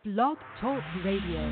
Blog Talk Radio.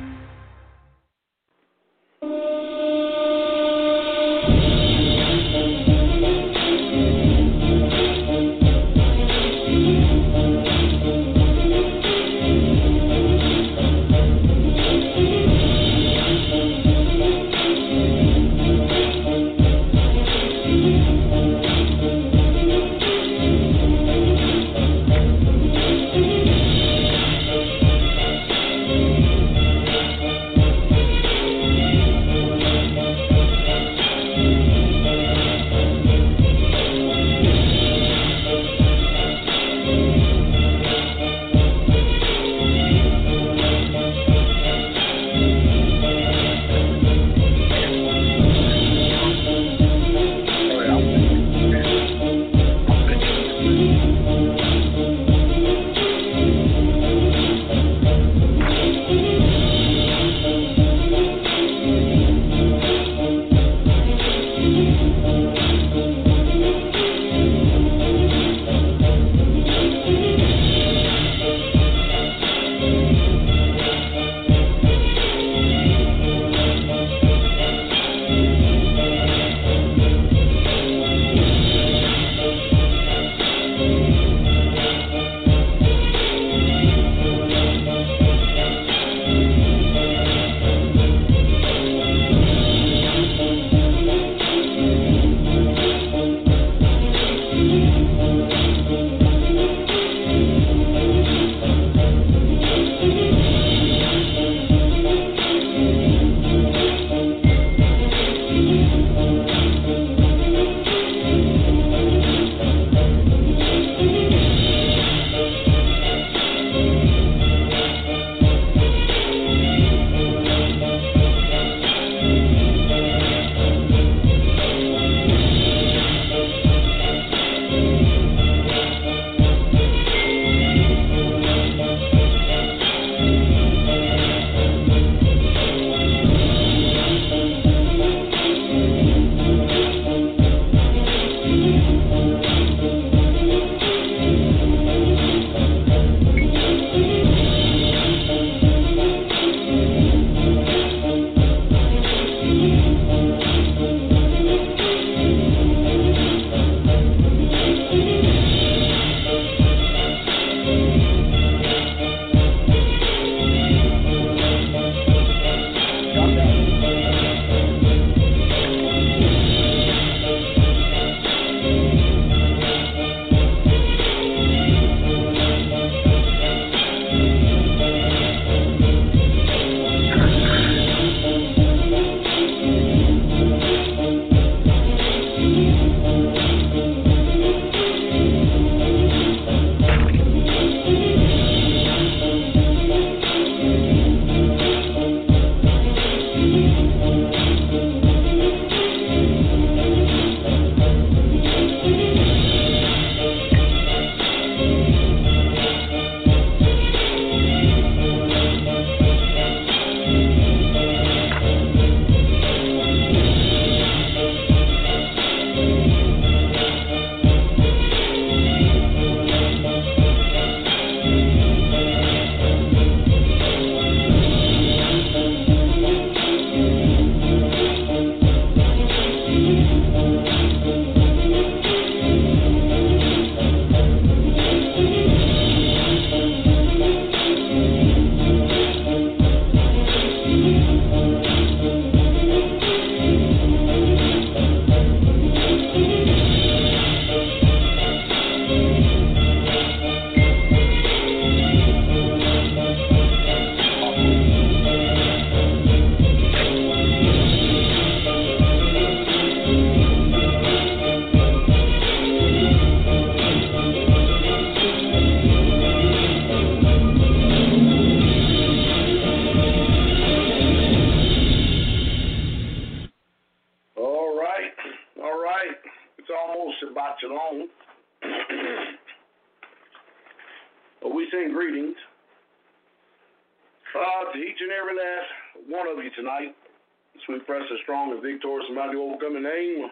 To each and every last one of you tonight, as we press a strong and victorious and mighty overcoming name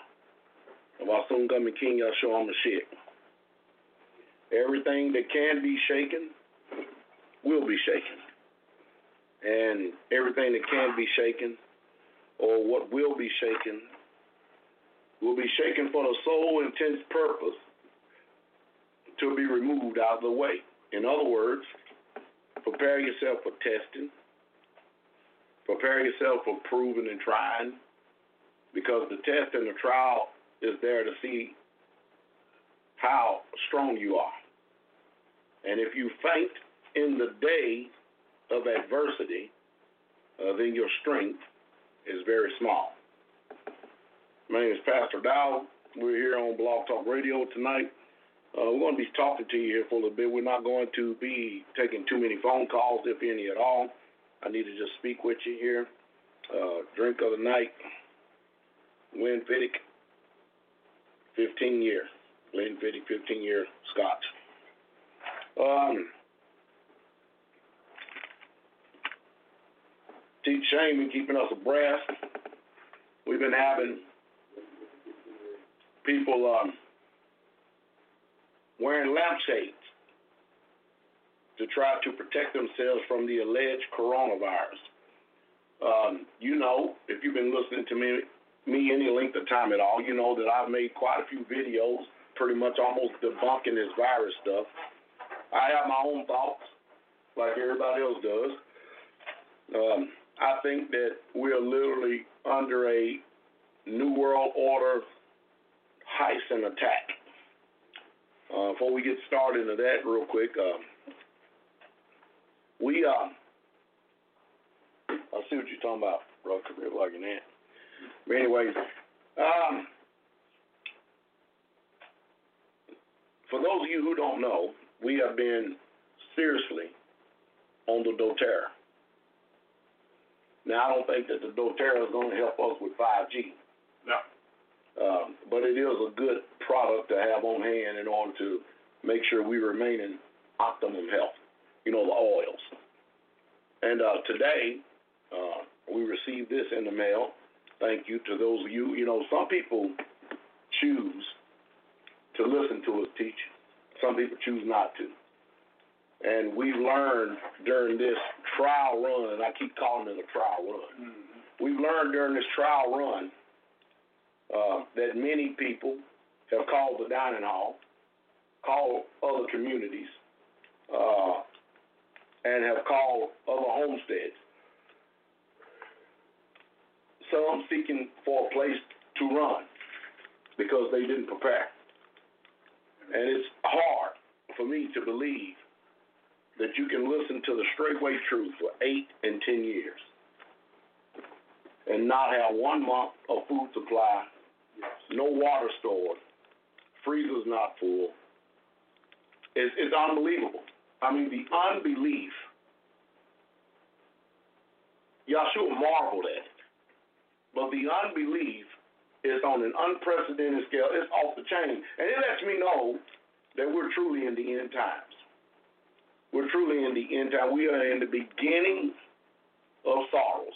of our soon coming King Yahshua HaMashiach. Everything that can be shaken will be shaken. and everything that can be shaken or what will be shaken for the sole intense purpose to be removed out of the way. In other words, prepare yourself for testing. Prepare yourself for proving and trying, because the test and the trial is there to see how strong you are. And if you faint in the day of adversity, then your strength is very small. My name is Pastor Dow. We're here on Blog Talk Radio tonight. We're going to be talking to you here for a little bit. We're not going to be taking too many phone calls, if any at all. I need to just speak with you here. Drink of the night, Glenfiddich, 15 years. Glenfiddich, 15-year Scotch. Teach Shane been keeping us abreast. We've been having people wearing lampshades to try to protect themselves from the alleged coronavirus. You know, if you've been listening to me any length of time at all, you know that I've made quite a few videos pretty much almost debunking this virus stuff. I have my own thoughts, like everybody else does. I think that we're literally under a New World Order heist and attack. Before we get started into that real quick, I see what you're talking about, bro. Career like an ant. But anyways, for those of you who don't know, we have been seriously on the doTERRA. Now, I don't think that the doTERRA is going to help us with 5G. No. But it is a good product to have on hand in order to make sure we remain in optimum health. You know, the oils. And today, we received this in the mail. Thank you to those of you. You know, some people choose to listen to us teach. Some people choose not to. And we've learned during this trial run, and I keep calling it a trial run. We've learned during this trial run that many people have called the dining hall, called other communities, and have called other homesteads. Some seeking for a place to run because they didn't prepare. And it's hard for me to believe that you can listen to the straightway truth for 8 and 10 years and not have 1 month of food supply, no water stored, freezers not full. It's unbelievable. I mean, the unbelief, Yahshua marveled at it. But the unbelief is on an unprecedented scale. It's off the chain. And it lets me know that we're truly in the end times. We're truly in the end time. We are in the beginning of sorrows.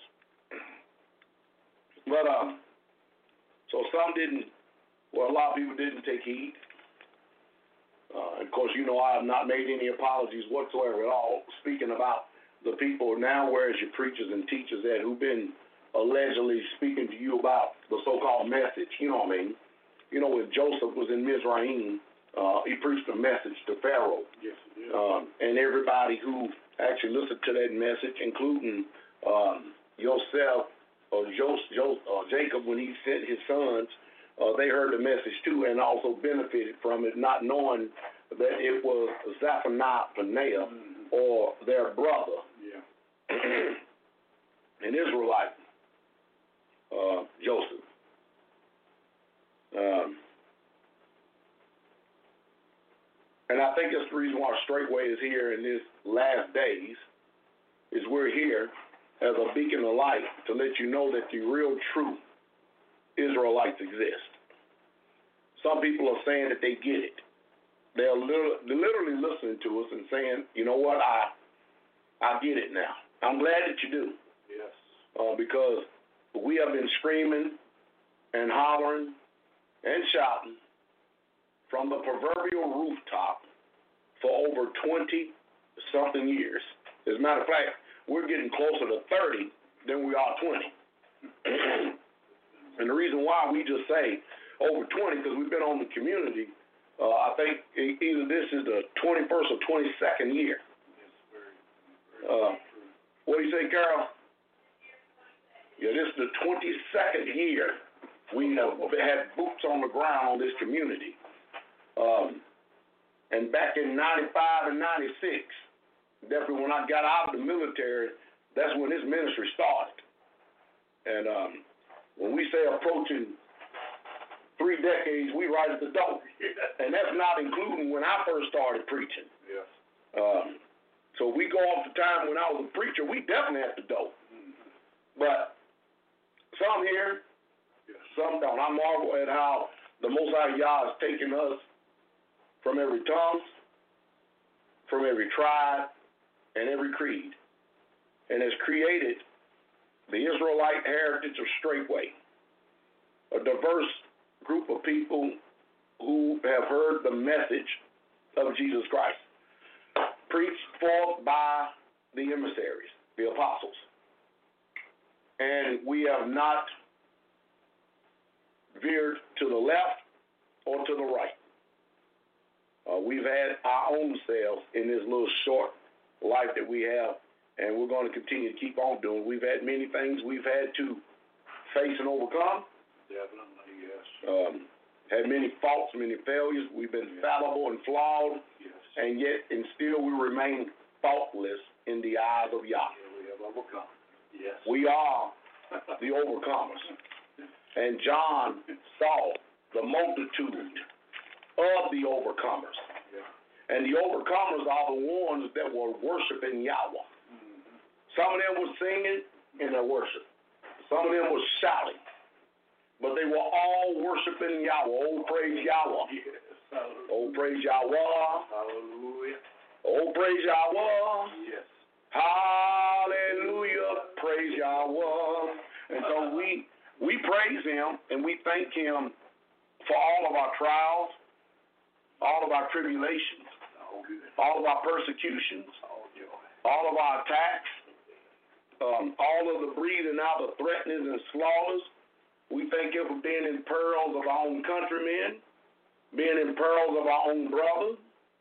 But, so a lot of people didn't take heed. Of course, you know, I have not made any apologies whatsoever at all, speaking about the people now, whereas your preachers and teachers at who've been allegedly speaking to you about the so-called message, you know what I mean? You know, when Joseph was in Mizraim, he preached a message to Pharaoh. Yes, and everybody who actually listened to that message, including Joseph or Jacob when he sent his sons, they heard the message too and also benefited from it, not knowing that it was Zephaniah Paneah or their brother, an Israelite, Joseph. And I think that's the reason why Straightway is here in these last days, is we're here as a beacon of light to let you know that the real true Israelites exist. Some people are saying that they get it. They're literally listening to us and saying, you know what, I get it now. I'm glad that you do. Yes. Because we have been screaming and hollering and shouting from the proverbial rooftop for over 20-something years. As a matter of fact, we're getting closer to 30 than we are 20. And the reason why we just say over 20, because we've been on the community, I think either this is the 21st or 22nd year. What do you say, Carol? Yeah, this is the 22nd year we have had boots on the ground on this community. And back in 95 and 96, definitely when I got out of the military, that's when this ministry started. And when we say approaching 3 decades, we right at the door. And that's not including when I first started preaching. Yes. So we go off the time when I was a preacher, we definitely at the door. But some here, some don't. I marvel at how the Most High Yah has taken us from every tongue, from every tribe, and every creed, and has created the Israelite heritage of Straightway, a diverse group of people who have heard the message of Jesus Christ, preached forth by the emissaries, the apostles. And we have not veered to the left or to the right. We've had our own selves in this little short life that we have, and we're going to continue to keep on doing. We've had many things we've had to face and overcome. Definitely, yes. Had many faults, many failures. We've been fallible and flawed, and yet and still we remain faultless in the eyes of Yah. Yeah, we have overcome. Yes. We are the overcomers. And John saw the multitude of the overcomers. Yeah. And the overcomers are the ones that were worshiping Yahweh. Mm-hmm. Some of them were singing in their worship. Some of them were shouting. But they were all worshiping Yahweh. Oh, praise Yahweh. Yes. Hallelujah. Oh, praise Yahweh. Hallelujah. Oh, praise Yahweh. Yes. Hallelujah. Praise Yahweh. And so we praise him and we thank him for all of our trials, all of our tribulations, all of our persecutions, all of our attacks, all of the breathing out of threatenings and slaughters. We thank him for being in perils of our own countrymen, being in perils of our own brothers.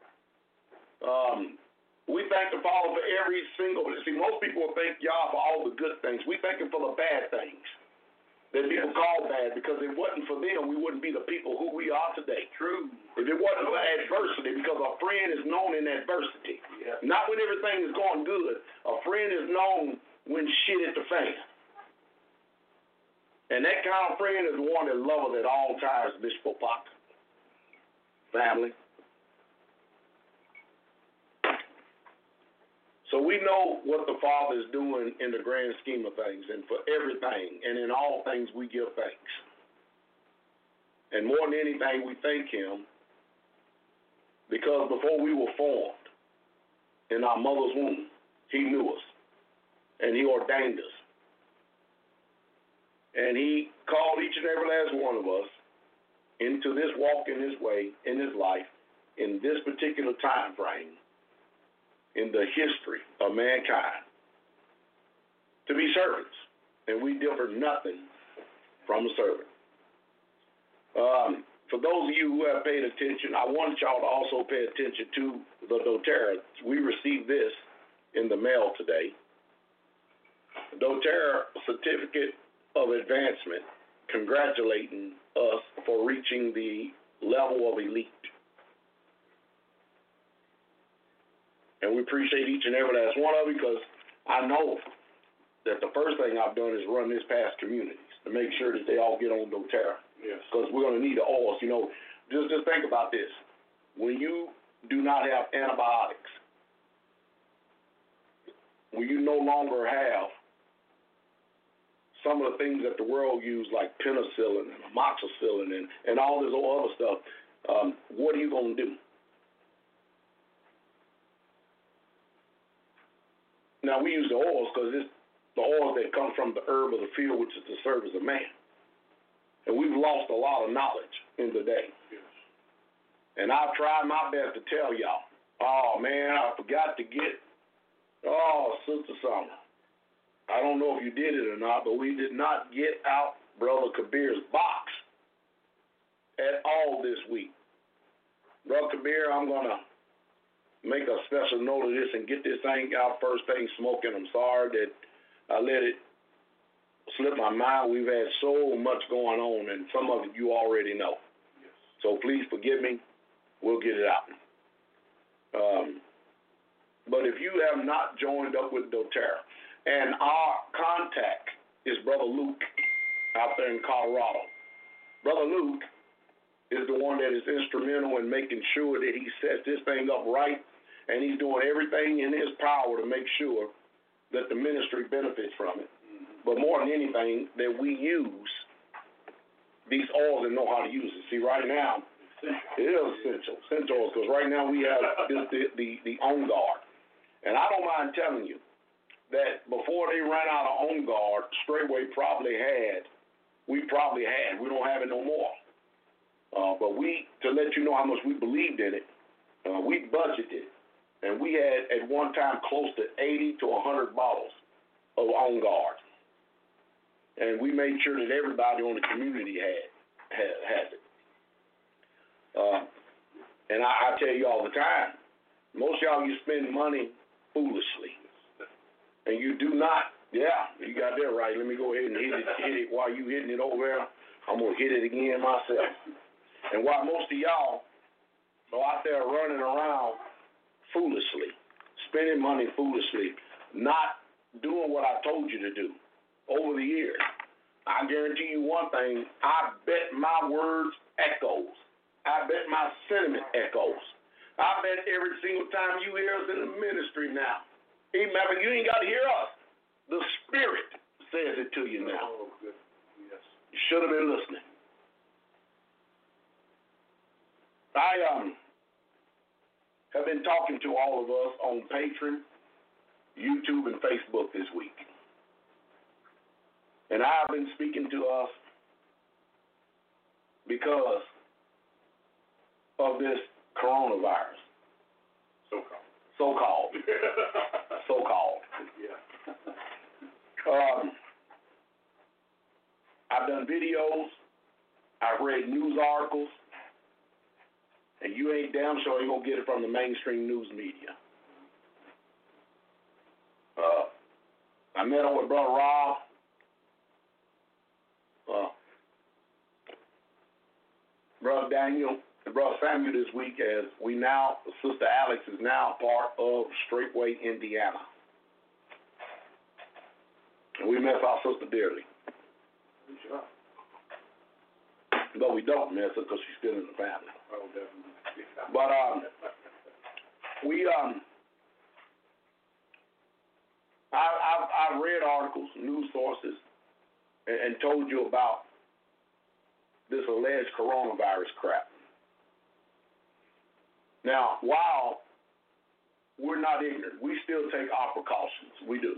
We thank the Father for every single. See, most people thank Yah for all the good things. We thank him for the bad things that people call bad, because if it wasn't for them, we wouldn't be the people who we are today. True. If it wasn't for adversity, because a friend is known in adversity. Yeah. Not when everything is going good. A friend is known when shit hit the fan. And that kind of friend is the one that loves at all times, Bishop Popak. Family. So we know what the Father is doing in the grand scheme of things, and for everything, and in all things we give thanks. And more than anything, we thank him because before we were formed in our mother's womb, he knew us, and he ordained us. And he called each and every last one of us into this walk in this way, in this life, in this particular time frame, in the history of mankind, to be servants. And we differ nothing from a servant. For those of you who have paid attention, I want y'all to also pay attention to the doTERRA. We received this in the mail today. doTERRA Certificate of Advancement, congratulating us for reaching the level of elite. And we appreciate each and every last one of you, because I know that the first thing I've done is run this past communities to make sure that they all get on doTERRA. Yes. Because we're going to need the oils. You know, just think about this. When you do not have antibiotics, when you no longer have some of the things that the world uses, like penicillin and amoxicillin and all this other stuff, what are you going to do? Now, we use the oils because it's the oils that come from the herb of the field, which is the service of man. And we've lost a lot of knowledge in the day. Yes. And I've tried my best to tell y'all, oh, man, I forgot to get, Sister Sister Summer, I don't know if you did it or not, but we did not get out Brother Kabir's box at all this week. Brother Kabir, I'm going to make a special note of this and get this thing out first thing smoking. I'm sorry that I let it slip my mind. We've had so much going on, and some of it you already know. Yes. So please forgive me. We'll get it out. But if you have not joined up with doTERRA, and our contact is Brother Luke out there in Colorado. Brother Luke is the one that is instrumental in making sure that he sets this thing up right, and he's doing everything in his power to make sure that the ministry benefits from it. But more than anything, that we use these oils and know how to use it. See, right now, it is essential because right now we have the On Guard. And I don't mind telling you that before they ran out of On Guard, Straightway we don't have it no more. But to let you know how much we believed in it, we budgeted, and we had at one time close to 80 to 100 bottles of On Guard. And we made sure that everybody on the community has it. And I tell you all the time, most of y'all, you spend money foolishly. And you do not, you got that right. Let me go ahead and hit it while you hitting it over there. I'm going to hit it again myself. And while most of y'all are out there running around foolishly, spending money foolishly, not doing what I told you to do over the years, I guarantee you one thing, I bet my words echoes. I bet my sentiment echoes. I bet every single time you hear us in the ministry now, remember, you ain't got to hear us. The Spirit says it to you now. Oh, good. Yes. You should have been listening. I have been talking to all of us on Patreon, YouTube, and Facebook this week. And I've been speaking to us because of this coronavirus. So-called. Yeah. I've done videos. I've read news articles. And you ain't damn sure you're going to get it from the mainstream news media. I met up with Brother Rob. Brother Daniel and Brother Samuel this week, as Sister Alex is now part of Straightway, Indiana. And we miss our sister dearly. Good job. But we don't miss her because she's still in the family. Oh, definitely. But I've read articles, news sources, and told you about this alleged coronavirus crap. Now, while we're not ignorant, we still take our precautions. We do.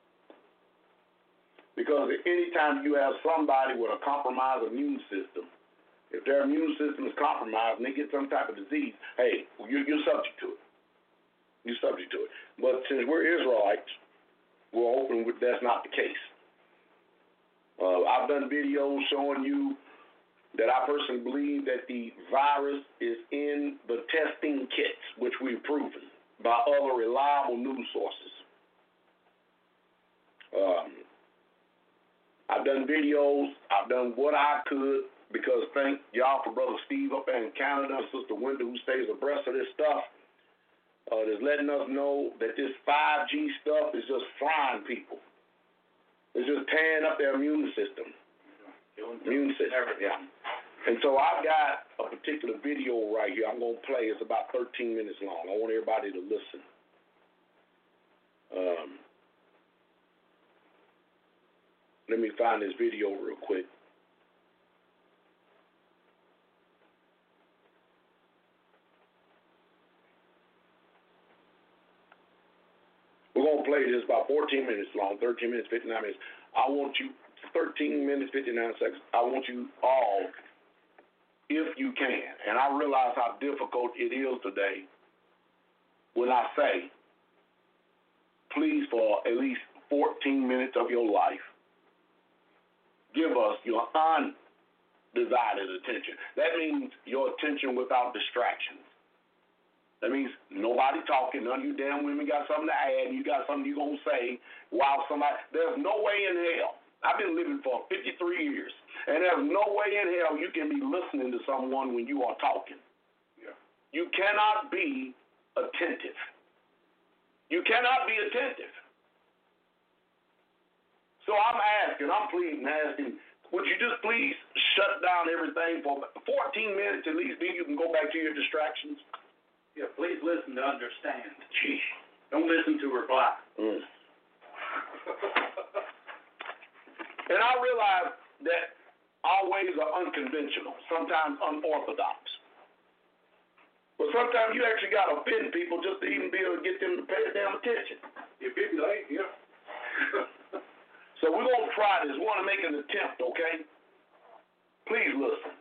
Because any time you have somebody with a compromised immune system, if their immune system is compromised and they get some type of disease, hey, you're subject to it. You're subject to it. But since we're Israelites, we're hoping that's not the case. I've done videos showing you that I personally believe that the virus is in the testing kits, which we've proven by other reliable news sources. I've done videos. I've done what I could, because thank y'all for Brother Steve up there in Canada and Sister Wenda, who stays abreast of this stuff, that's letting us know that this 5G stuff is just frying people. It's just tearing up their immune system. Yeah. And so I've got a particular video right here I'm going to play. It's about 13 minutes long. I want everybody to listen. Let me find this video real quick. We're going to play this about 14 minutes long, 13 minutes, 59 minutes. I want you, 13 minutes, 59 seconds. I want you all, if you can, and I realize how difficult it is today when I say please, for at least 14 minutes of your life, give us your undivided attention. That means your attention without distractions. That means nobody talking, none of you damn women got something to add, you got something you're going to say while somebody, there's no way in hell. I've been living for 53 years, and there's no way in hell you can be listening to someone when you are talking. Yeah. You cannot be attentive. You cannot be attentive. So I'm pleading, asking, would you just please shut down everything for 14 minutes at least, then you can go back to your distractions? Yeah, please listen to understand. Gee. Don't listen to reply. And I realize that our ways are unconventional, sometimes unorthodox. But sometimes you actually got to offend people just to even be able to get them to pay the damn attention. If it's late, yeah. So we're going to try this. We want to make an attempt, okay? Please listen.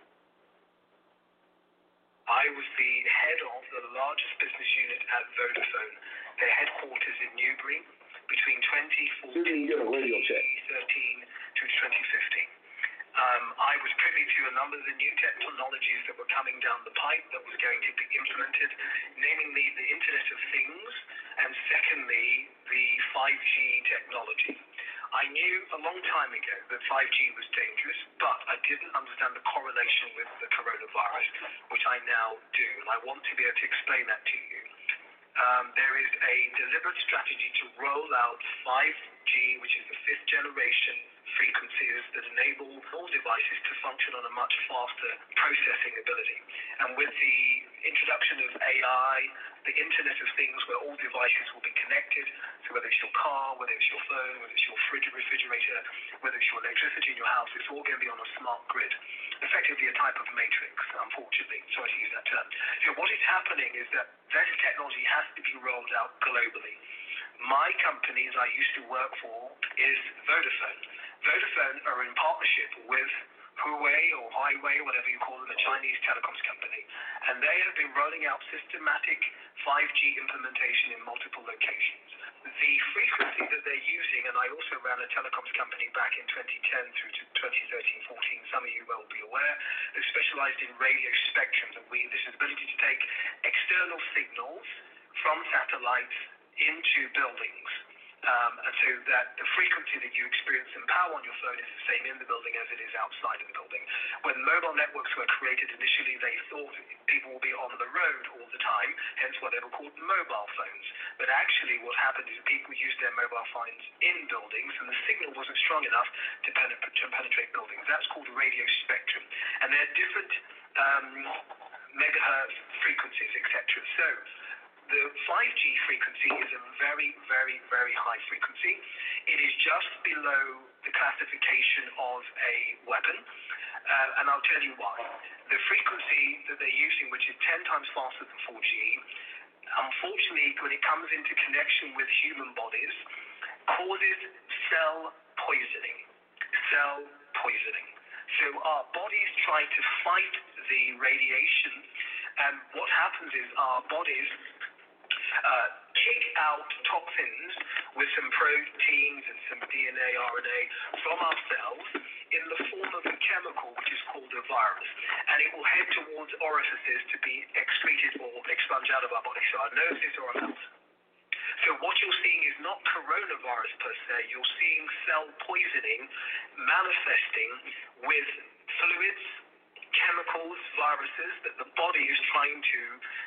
I was the head of the largest business unit at Vodafone, their headquarters in Newbury, between 2014 to 2015 to 2015. I was privy to a number of the new technologies that were coming down the pipe that was going to be implemented, namely the Internet of Things, and secondly, the 5G technology. I knew a long time ago that 5G was dangerous, but I didn't understand the correlation with the coronavirus, which I now do, and I want to be able to explain that to you. There is a deliberate strategy to roll out 5G, which is the fifth generation frequencies that enable all devices to function on a much faster processing ability. And with the introduction of AI, the Internet of Things, where all devices will be connected, so whether it's your car, whether it's your phone, whether it's your refrigerator, whether it's your electricity in your house, it's all going to be on a smart grid. Effectively a type of matrix, unfortunately. Sorry to use that term. So what is happening is that this technology has to be rolled out globally. My company, as I used to work for, is Vodafone. Vodafone are in partnership with Huawei or Highway, whatever you call them, a Chinese telecoms company. And they have been rolling out systematic 5G implementation in multiple locations. The frequency that they're using, and I also ran a telecoms company back in 2010 through to 2013-14, some of you will be aware, that specialized in radio spectrum. And this is the ability to take external signals from satellites into buildings. And so that the frequency that you experience in power on your phone is the same in the building as it is outside of the building. When mobile networks were created initially, they thought people will be on the road all the time, hence what they were called mobile phones. But actually what happened is people used their mobile phones in buildings, and the signal wasn't strong enough to penetrate buildings. That's called radio spectrum. And there are different megahertz frequencies, etc. So the 5G frequency is a very, very, very high frequency. It is just below the classification of a weapon, and I'll tell you why. The frequency that they're using, which is 10 times faster than 4G, unfortunately, when it comes into connection with human bodies, causes cell poisoning. Cell poisoning. So our bodies try to fight the radiation, and what happens is our bodies kick out toxins with some proteins and some DNA, RNA from our cells in the form of a chemical which is called a virus. And it will head towards orifices to be excreted or expunged out of our body, so our noses or our mouth. So what you're seeing is not coronavirus per se, you're seeing cell poisoning manifesting with fluids, chemicals, viruses that the body is trying to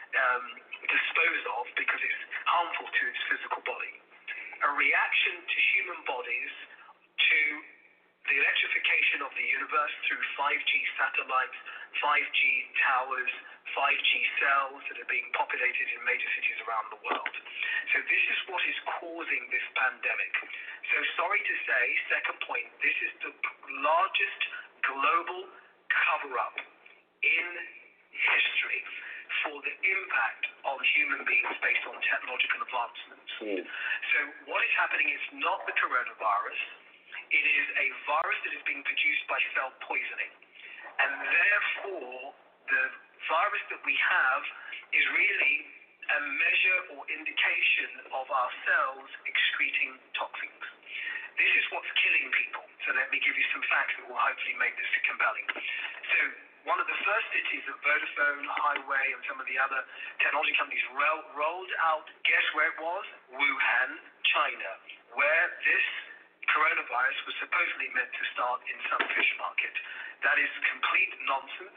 dispose of because it's harmful to its physical body. A reaction to human bodies to the electrification of the universe through 5G satellites, 5G towers, 5G cells that are being populated in major cities around the world. So this is what is causing this pandemic. So sorry to say, second point, this is the largest global cover-up in history for the impact on human beings based on technological advancements. So what is happening is not the coronavirus. It is a virus that is being produced by cell poisoning. And therefore, the virus that we have is really a measure or indication of our cells excreting toxins. This is what's killing people. So let me give you some facts that will hopefully make this compelling. So one of the first cities that Vodafone, Highway, and some of the other technology companies rolled out, guess where it was? Wuhan, China, where this coronavirus was supposedly meant to start in some fish market. That is complete nonsense.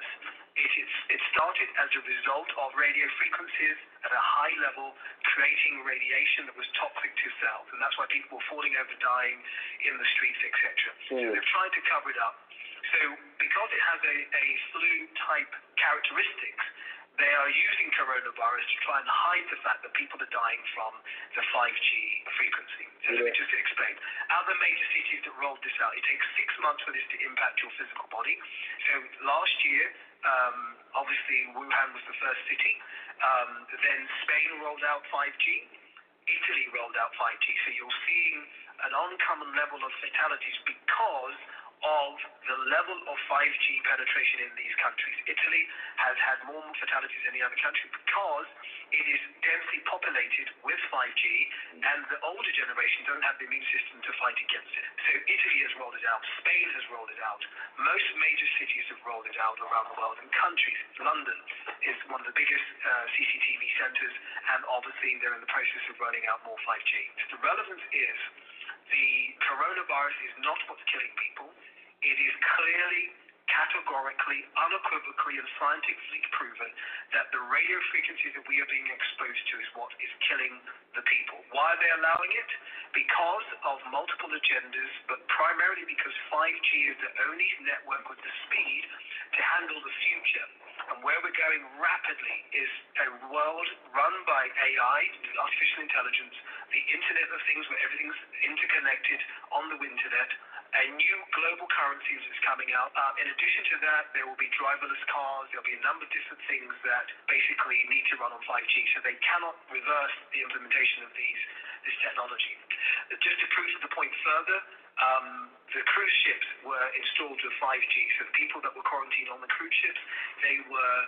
It started as a result of radio frequencies at a high level, creating radiation that was toxic to cells, and that's why people were falling over, dying in the streets, etc. So they've tried to cover it up. So because it has a flu-type characteristics, they are using coronavirus to try and hide the fact that people are dying from the 5G frequency. So let me just explain. Other major cities that rolled this out, it takes 6 months for this to impact your physical body. So last year, obviously Wuhan was the first city. Then Spain rolled out 5G. Italy rolled out 5G. So you're seeing an uncommon level of fatalities because of the level of 5G penetration in these countries. Italy has had more fatalities than any other country because it is densely populated with 5G, and the older generation don't have the immune system to fight against it. So Italy has rolled it out, Spain has rolled it out, most major cities have rolled it out around the world, and countries. London is one of the biggest CCTV centers, and obviously they're in the process of rolling out more 5G. So the relevance is the coronavirus is not what's killing people. It is clearly, categorically, unequivocally, and scientifically proven that the radio frequencies that we are being exposed to is what is killing the people. Why are they allowing it? Because of multiple agendas, but primarily because 5G is the only network with the speed to handle the future. And where we're going rapidly is a world run by AI, artificial intelligence, the Internet of Things where everything's interconnected on the internet, a new global currency is coming out. In addition to that, there will be driverless cars. There'll be a number of different things that basically need to run on 5G, so they cannot reverse the implementation of this technology. Just to prove the point further, the cruise ships were installed with 5G, so the people that were quarantined on the cruise ships, they were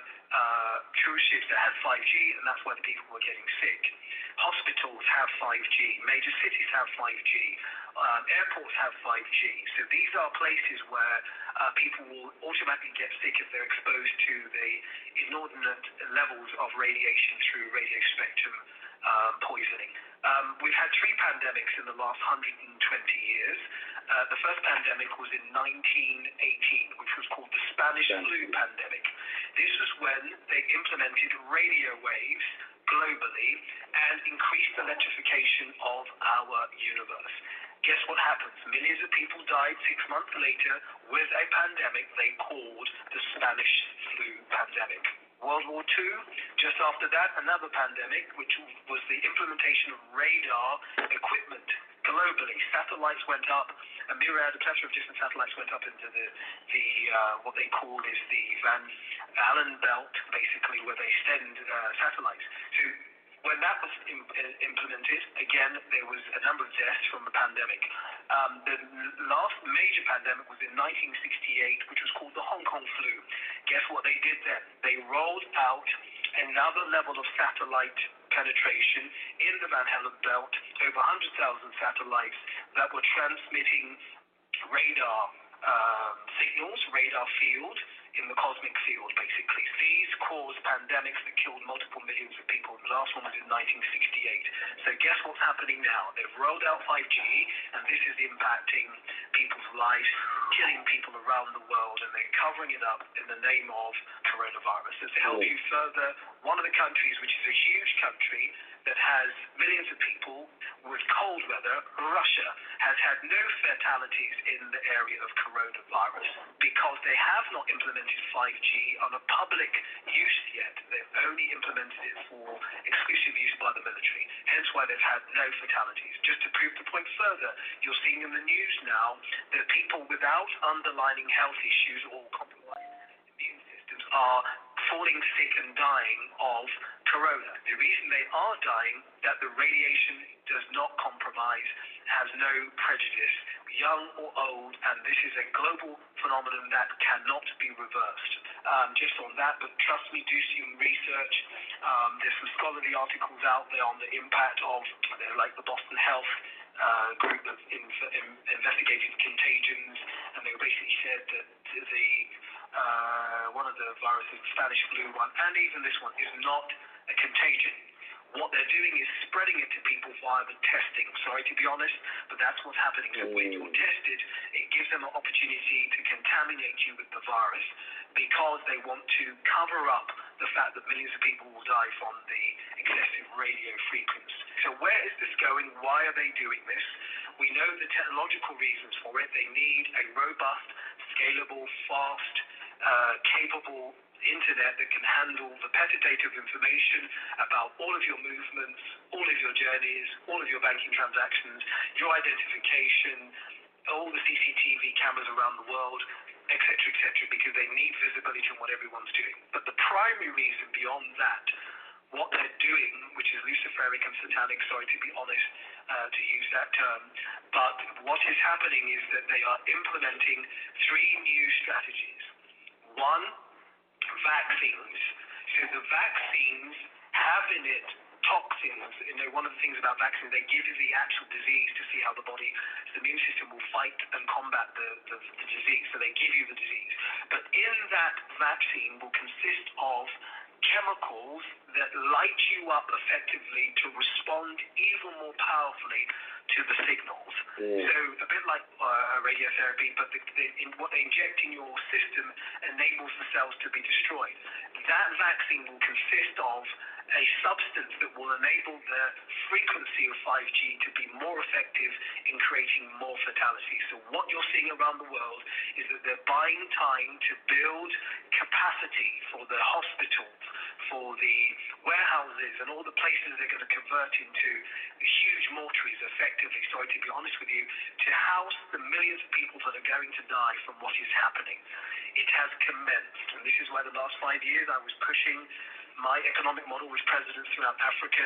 cruise ships that had 5G, and that's why the people were getting sick. Hospitals have 5G, major cities have 5G, airports have 5G. So these are places where people will automatically get sick if they're exposed to the inordinate levels of radiation through radio spectrum poisoning. We've had 3 pandemics in the last 120 years. The first pandemic was in 1918, which was called the Spanish flu pandemic. This was when they implemented radio waves globally and increased the electrification of our universe. Guess what happens? Millions of people died 6 months later with a pandemic they called the Spanish flu pandemic. World War II, just after that, another pandemic, which was the implementation of radar equipment globally. Satellites went up, a plethora of different satellites went up into the what they call is the Van Allen belt, basically, where they send satellites. So when that was implemented, again, there was a number of deaths from the pandemic. The last major pandemic was in 1968, which was called the Hong Kong flu. Guess what they did then? They rolled out another level of satellite penetration in the Van Allen belt, over 100,000 satellites that were transmitting radar signals, radar field, in the cosmic field, basically. These caused pandemics that killed multiple millions of people. The last one was in 1968. So guess what's happening now? They've rolled out 5G, and this is impacting people's lives, killing people around the world, and they're covering it up in the name of coronavirus. So to help you further, one of the countries, which is a huge country that has millions of people with cold weather, Russia, has had no fatalities in the area of coronavirus because they have not implemented 5G on a public use yet. They've only implemented it for exclusive use by the military, hence why they've had no fatalities. Just to prove the point further, you're seeing in the news now that people without underlying health issues or compromised immune systems are falling sick and dying of corona. The reason they are dying, that the radiation does not compromise, has no prejudice, young or old, and this is a global phenomenon that cannot be reversed. just on that, but trust me, do some research. There's some scholarly articles out there on the impact of, like the Boston Health group that investigated contagions, and they basically said that one of the viruses, the Spanish flu one, and even this one, is not a contagion. What they're doing is spreading it to people via the testing. Sorry to be honest, but that's what's happening. So when you're tested, it gives them an opportunity to contaminate you with the virus because they want to cover up the fact that millions of people will die from the excessive radio frequency. So where is this going? Why are they doing this? We know the technological reasons for it. They need a robust, scalable, fast, capable internet that can handle the petadata of information about all of your movements, all of your journeys, all of your banking transactions, your identification, all the CCTV cameras around the world, etc., because they need visibility on what everyone's doing. But the primary reason beyond that, what they're doing, which is luciferic and satanic, sorry to be honest, to use that term, but what is happening is that they are implementing 3 new strategies. One, vaccines. So the vaccines have in it toxins. One of the things about vaccines, they give you the actual disease to see how the immune system will fight and combat the disease. So they give you the disease. But in that vaccine will consist of chemicals that light you up effectively to respond even more powerfully to the signals. So a bit like radiotherapy, but what they inject in your system enables the cells to be destroyed. That vaccine will consist of a substance that will enable the frequency of 5G to be more effective in creating more fatalities. So what you're seeing around the world is that they're buying time to build capacity for the hospitals, for the warehouses, and all the places they're going to convert into huge mortuaries effectively, sorry to be honest with you, to house the millions of people that are going to die from what is happening. It has commenced, and this is why the last 5 years I was pushing my economic model with presidents throughout Africa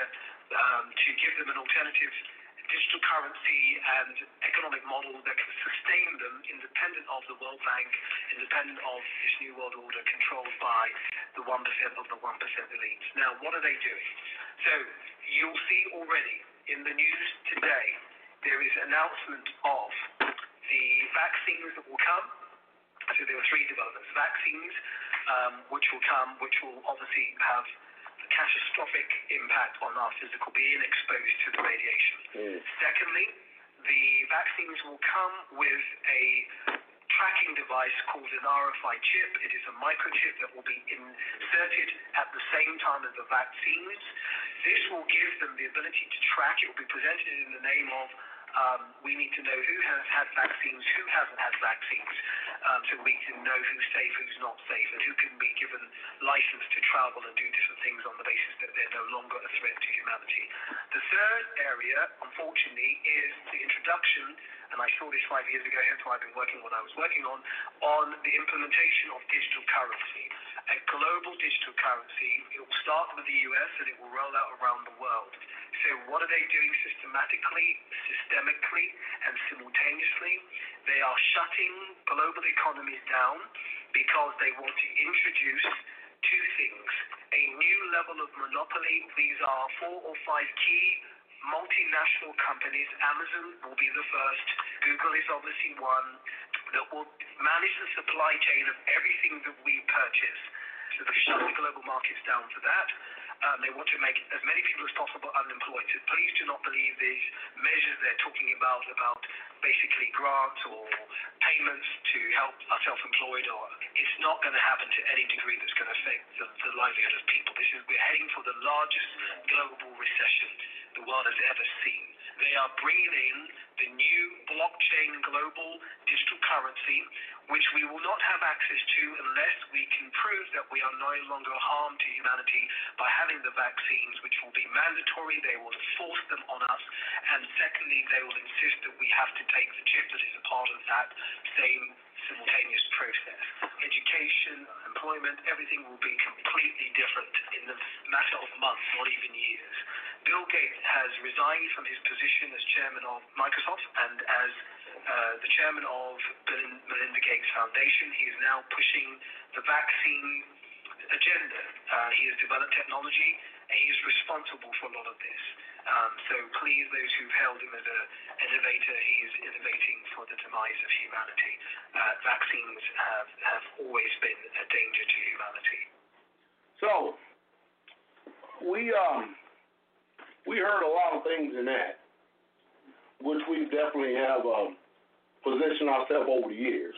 to give them an alternative digital currency and economic model that can sustain them independent of the World Bank, independent of this new world order controlled by the 1% of the 1% elites. Now, what are they doing? So you'll see already in the news today, there is announcement of the vaccines that will come. So there were 3 developments. Vaccines, which will come, which will obviously have a catastrophic impact on our physical being exposed to the radiation. Secondly, the vaccines will come with a tracking device called an RFID chip. It is a microchip that will be inserted at the same time as the vaccines. This will give them the ability to track. It will be presented in the name of we need to know who has had vaccines, who hasn't had vaccines, so we can know who's safe, who's not safe, and who can be given license to travel and do different things on the basis that they're no longer a threat to humanity. The third area, unfortunately, is the introduction, and I saw this 5 years ago, hence why I've been working what I was working on the implementation of digital currency. A global digital currency. It will start with the US and it will roll out around the world. So what are they doing systematically, systemically, and simultaneously? They are shutting global economies down because they want to introduce 2 things. A new level of monopoly. These are 4 or 5 key multinational companies. Amazon will be the first. Google is obviously one that will manage the supply chain of everything that we purchase. So they shut the global markets down for that. They want to make as many people as possible unemployed. So please do not believe these measures they're talking about basically grants or payments to help our self-employed. It's not going to happen to any degree that's going to affect the livelihood of people. We're heading for the largest global recession the world has ever seen. They are bringing in the new blockchain global digital currency, which we will not have access to unless we can prove that we are no longer harmed to humanity by having the vaccines, which will be mandatory. They will force them on us. And secondly, they will insist that we have to take the chip that is a part of that same simultaneous process. Education, employment, everything will be completely different in the matter of months, not even years. Bill Gates has resigned from his position as chairman of Microsoft and as the chairman of Bill and Melinda Gates Foundation. He is now pushing the vaccine agenda. He has developed technology, and he is responsible for a lot of this. So please, those who've held him as an innovator, he is innovating for the demise of humanity. Vaccines have always been a danger to humanity. So, we heard a lot of things in that, which we definitely have positioned ourselves over the years.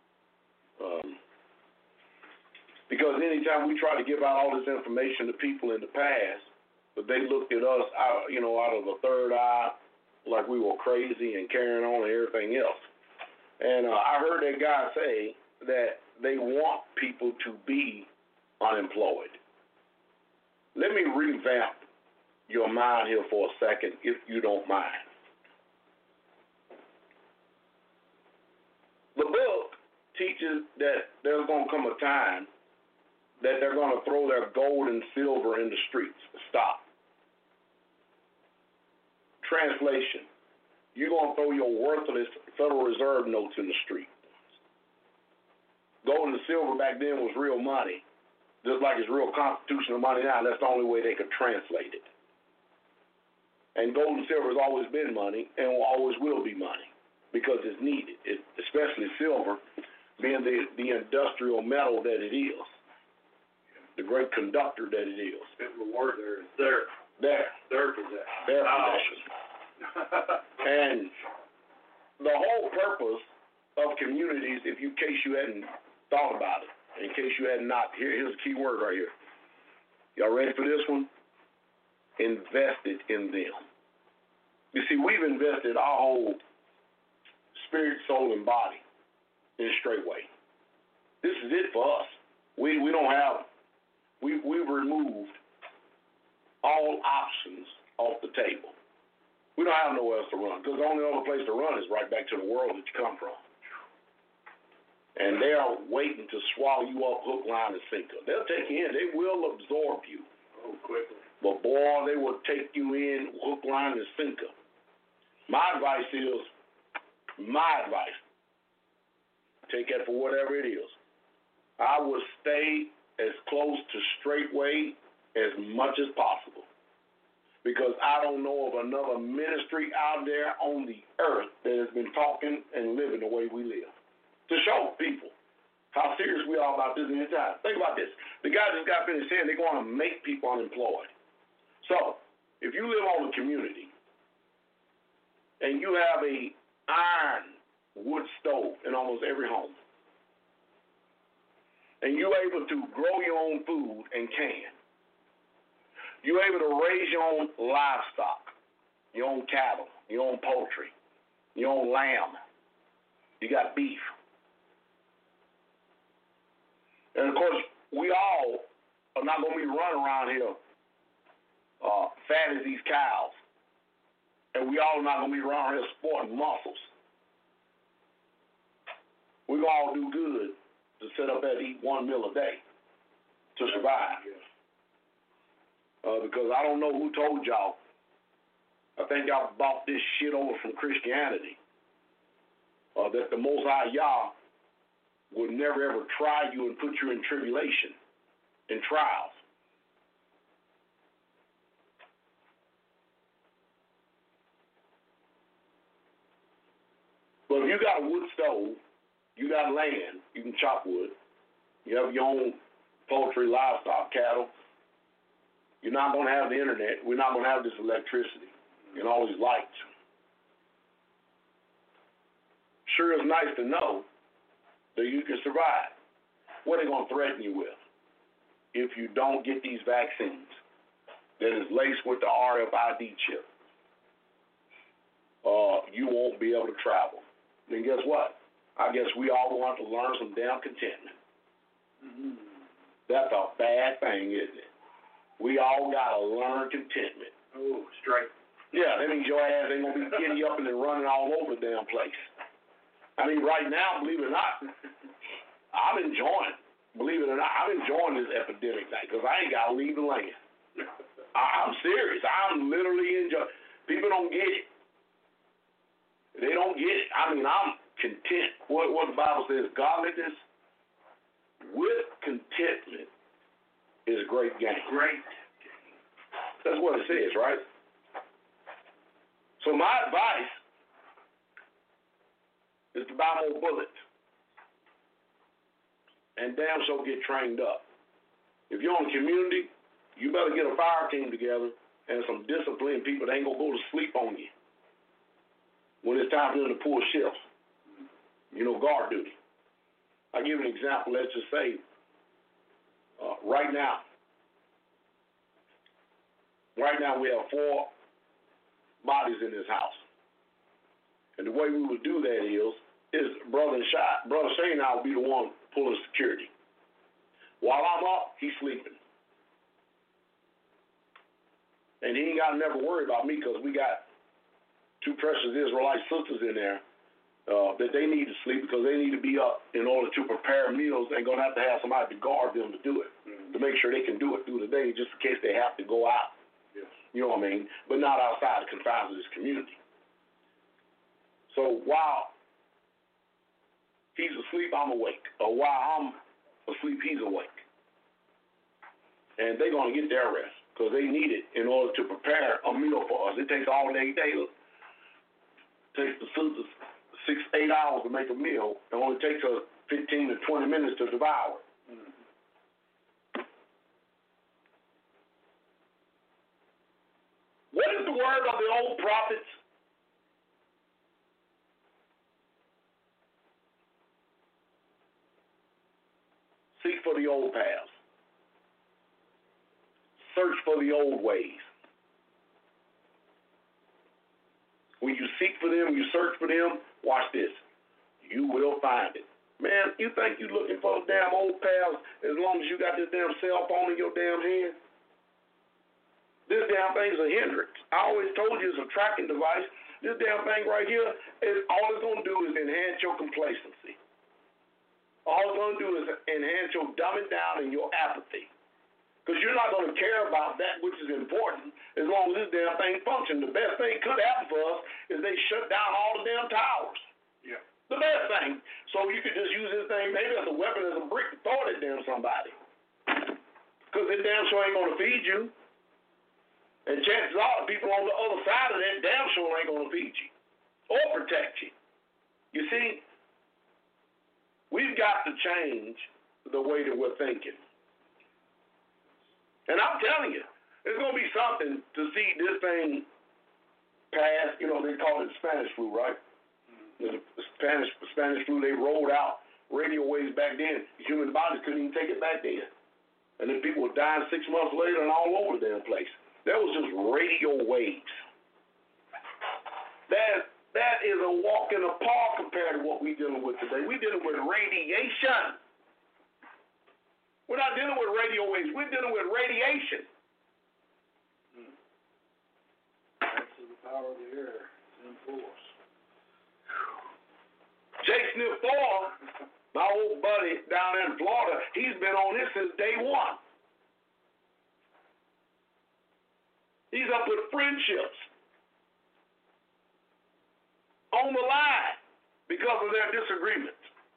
Because anytime we try to give out all this information to people in the past, but they looked at us out of the third eye like we were crazy and carrying on and everything else. And I heard that guy say that they want people to be unemployed. Let me revamp your mind here for a second, if you don't mind. The book teaches that there's going to come a time that they're going to throw their gold and silver in the streets. Stop. Translation. You're going to throw your worthless Federal Reserve notes in the street. Gold and silver back then was real money, just like it's real constitutional money now. That's the only way they could translate it. And gold and silver has always been money and always will be money because it's needed, especially silver being the industrial metal that it is. The great conductor that it is. The word there is there. Their possession. Their possession. And the whole purpose of communities, in case you hadn't thought about it, in case you had not, here's a key word right here. Y'all ready for this one? Invested in them. You see, we've invested our whole spirit, soul, and body in a straight way. This is it for us. We don't have. We've removed all options off the table. We don't have nowhere else to run because the only other place to run is right back to the world that you come from. And they are waiting to swallow you up hook, line, and sinker. They'll take you in. They will absorb you. Oh, quickly. But boy, they will take you in hook, line, and sinker. My advice, take that for whatever it is. I would stay as close to straightway as much as possible. Because I don't know of another ministry out there on the earth that has been talking and living the way we live. To show people how serious we are about this in time. Think about this. The guy just got finished saying they're going to make people unemployed. So, if you live on a community and you have a iron wood stove in almost every home, and you're able to grow your own food and can, you're able to raise your own livestock, your own cattle, your own poultry, your own lamb, you got beef. And of course, we all are not going to be running around here fat as these cows. And we all are not going to be around here sporting muscles. We're going to all do good to sit up there and eat one meal a day to survive. Because I don't know who told y'all. I think y'all bought this shit over from Christianity. That the Most High Yah would never ever try you and put you in tribulation, in trials. But if you got a wood stove, you got land, you can chop wood, you have your own poultry, livestock, cattle, you're not going to have the internet, we're not going to have this electricity and all these lights. Sure is nice to know that you can survive. What are they going to threaten you with if you don't get these vaccines that is laced with the RFID chip? You won't be able to travel. Then guess what? I guess we all want to learn some damn contentment. Mm-hmm. That's a bad thing, isn't it? We all got to learn contentment. Oh, straight. Yeah, that means your ass ain't going to be giddy up and running all over the damn place. I mean, right now, believe it or not, I'm enjoying this epidemic night because I ain't got to leave the land. I'm serious. I'm literally enjoying. People don't get it. They don't get it. I mean, I'm content. What the Bible says, godliness with contentment is great gain. Great. That's what it says, right? So my advice is to buy more bullets and damn sure get trained up. If you're in a community, you better get a fire team together and some disciplined people that ain't gonna go to sleep on you when it's time for them to pull shifts. Guard duty. I'll give you an example. Let's just say right now we have 4 bodies in this house. And the way we would do that is Brother Shane and I will be the one pulling security. While I'm up, he's sleeping. And he ain't got to never worry about me because we got 2 precious Israelite sisters in there that they need to sleep because they need to be up in order to prepare meals. They're going to have somebody to guard them to do it, to make sure they can do it through the day just in case they have to go out. Yes. You know what I mean? But not outside the confines of this community. So while he's asleep, I'm awake. Or while I'm asleep, he's awake. And they're going to get their rest because they need it in order to prepare a meal for us. It takes all day. It takes the sisters 6-8 hours to make a meal. It only takes us 15 to 20 minutes to devour it. What is the word of the old prophets? Seek for the old paths. Search for the old ways. When you seek for them, you search for them, watch this. You will find it. Man, you think you looking for the damn old paths as long as you got this damn cell phone in your damn hand? This damn thing's a hindrance. I always told you it's a tracking device. This damn thing right here, all it's going to do is enhance your complacency. All it's going to do is enhance your dumbing down and your apathy. Because you're not going to care about that which is important as long as this damn thing functions. The best thing could happen for us is they shut down all the damn towers. Yeah. The best thing. So you could just use this thing maybe as a weapon, as a brick to throw it at damn somebody. Because it damn sure ain't going to feed you. And chances are the people on the other side of that damn sure ain't going to feed you or protect you. You see, we've got to change the way that we're thinking. And I'm telling you, it's going to be something to see this thing pass. They call it the Spanish flu, right? The Spanish flu, they rolled out radio waves back then. The human bodies couldn't even take it back then. And then people were dying 6 months later and all over the damn place. That was just radio waves. That is a walk in the park compared to what we're dealing with today. We're dealing with radiation. We're not dealing with radio waves. We're dealing with radiation. That's the power of the air. It's in force. Jay Smith Thor, my old buddy down in Florida, he's been on this since day one. He's up with friendships on the line because of their disagreements.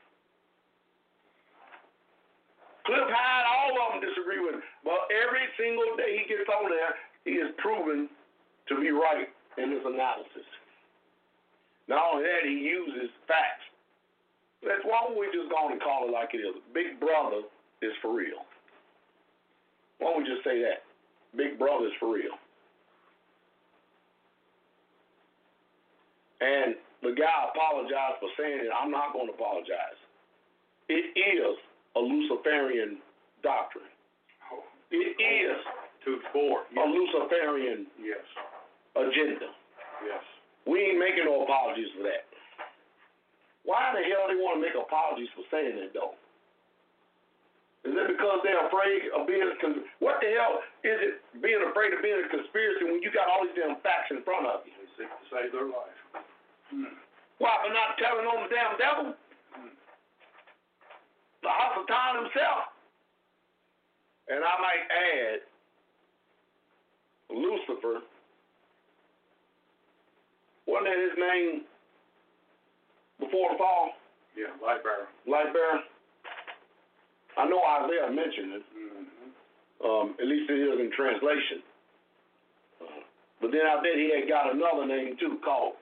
Cliff Hyde, all of them disagree with him. But every single day he gets on there, he is proven to be right in his analysis. Not only that, he uses facts. Why don't we just go on and call it like it is? Big Brother is for real. Why don't we just say that? Big Brother is for real. And the guy apologized for saying it. I'm not going to apologize. It is a Luciferian doctrine. It is a Luciferian agenda. Yes. We ain't making no apologies for that. Why the hell they want to make apologies for saying that, though? Is it because they're afraid of being what the hell is it being afraid of being a conspiracy when you got all these damn facts in front of you? They seek to save their life. Why, for not telling on the damn devil? The Hasatan himself. And I might add, Lucifer, wasn't that his name before the fall? Yeah, light bearer. Light bearer. I know Isaiah mentioned it. Mm-hmm. At least it is in translation. But then I bet he had got another name too called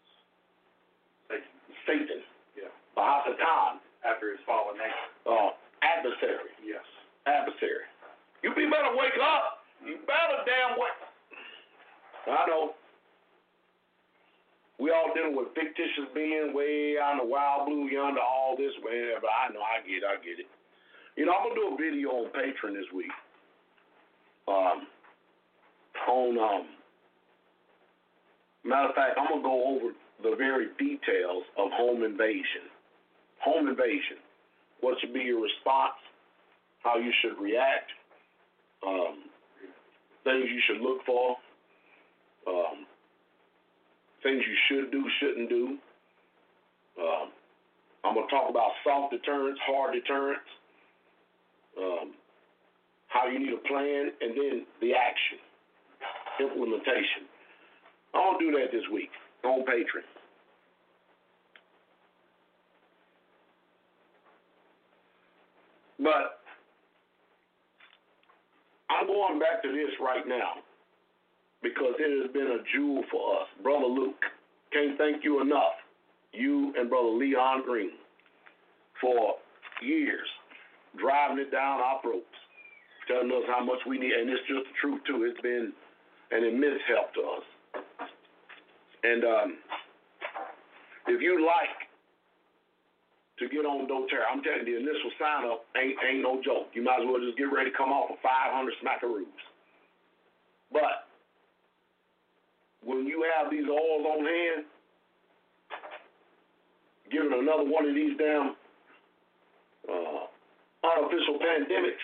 Satan. Yeah. Bahasatan. After his fallen nature. Adversary. Yes. Adversary. You better wake up. You better damn wake. I know. We all dealing with fictitious being way out in the wild blue yonder, all this, whatever. I know, I get it. You know, I'm gonna do a video on Patreon this week. Matter of fact, I'm gonna go over the very details of home invasion. Home invasion. What should be your response? How you should react? Things you should look for. Things you should do, shouldn't do. I'm going to talk about soft deterrence, hard deterrence, how you need a plan, and then the action, implementation. I'm going to do that this week on Patreon. But I'm going back to this right now, because it has been a jewel for us. Brother Luke, can't thank you enough, you and Brother Leon Green, for years driving it down our throats, telling us how much we need, and it's just the truth too. It's been an immense help to us. And if you like to get on doTERRA, I'm telling you, the initial sign up ain't no joke. You might as well just get ready to come off of 500 smackaroos. But when you have these oils on hand, giving another one of these damn unofficial pandemics,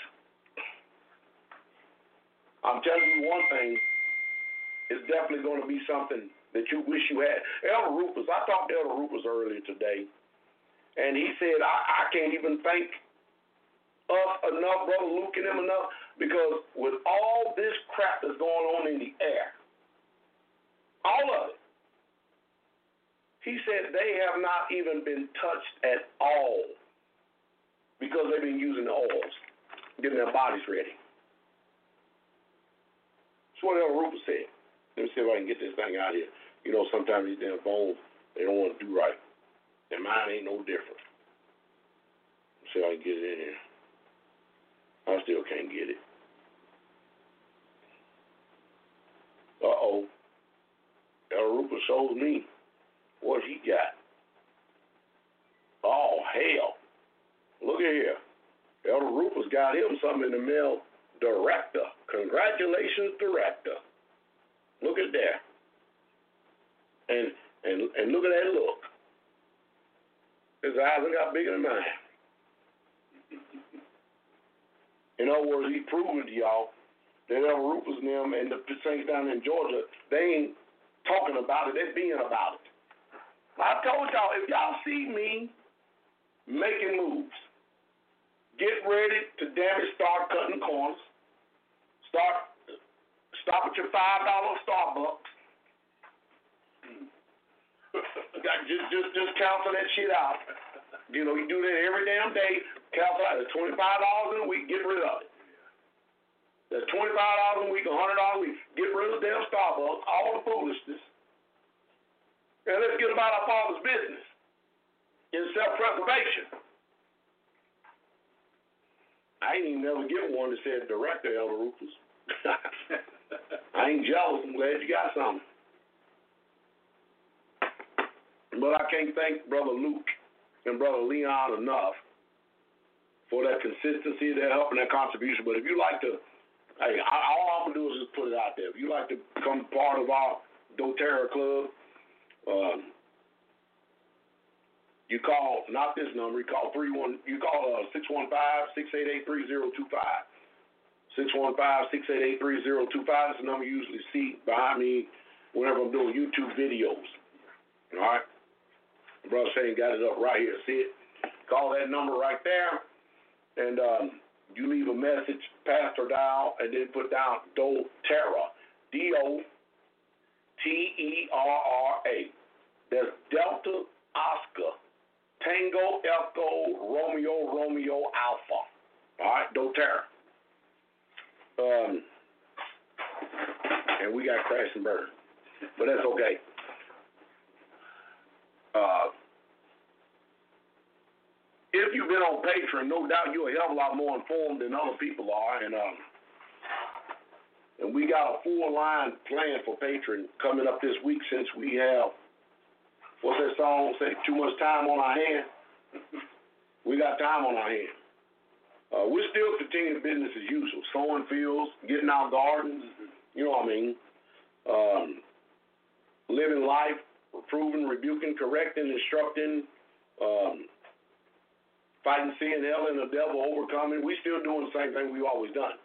I'm telling you one thing, it's definitely going to be something that you wish you had. Elder Rufus, I talked to Elder Rufus earlier today, and he said, I can't even thank us enough, Brother Luke and them enough, because with all this crap that's going on in the air, all of it, he said they have not even been touched at all because they've been using the oils, getting their bodies ready. That's what Elder Rufus said. Let me see if I can get this thing out here. You know, sometimes these damn phones, they don't want to do right. And mine ain't no different. Let's see if I can get it in here. I still can't get it. Uh-oh. Elder Rufus showed me what he got. Oh, hell. Look at here. Elder Rufus got him something in the mail. Director. Congratulations, Director. Look at that. And look at that look. His eyes got bigger than mine. In other words, he's proving to y'all that Elder Rufus and them and the saints down in Georgia, they ain't talking about it, they're being about it. I told y'all, if y'all see me making moves, get ready to start cutting corners. Stop at your $5 Starbucks. Just cancel that shit out. You know, you do that every damn day. Cancel out. It's $25 in a week. Get rid of it. That's $25 a week, $100 a week. Get rid of the damn Starbucks. All the foolishness. And let's get about our Father's business in self-preservation. I ain't even never get one that said Director, Elder Rufus. I ain't jealous. I'm glad you got something. But I can't thank Brother Luke and Brother Leon enough for that consistency, their help, and their contribution. But if you like to, hey, all I'm going to do is just put it out there. If you like to become part of our doTERRA club, you call, not this number, you call 615-688-3025. 615-688-3025. That's the number you usually see behind me whenever I'm doing YouTube videos. All right? Brother Shane got it up right here. See it? Call that number right there, and you leave a message, Pastor Dial, and then put down doTERRA, DOTERRA. That's Delta Oscar Tango Echo Romeo Alpha. All right, doTERRA. And we got crash and burn, but that's okay. If you've been on Patreon, no doubt you're a hell of a lot more informed than other people are, and we got a full line plan for Patreon coming up this week since we have, what's that song say, too much time on our hands? We got time on our hands. We're still continuing business as usual, sowing fields, getting our gardens, you know what I mean, living life, reproving, rebuking, correcting, instructing, fighting sin, hell, and the devil, overcoming. We still doing the same thing we've always done.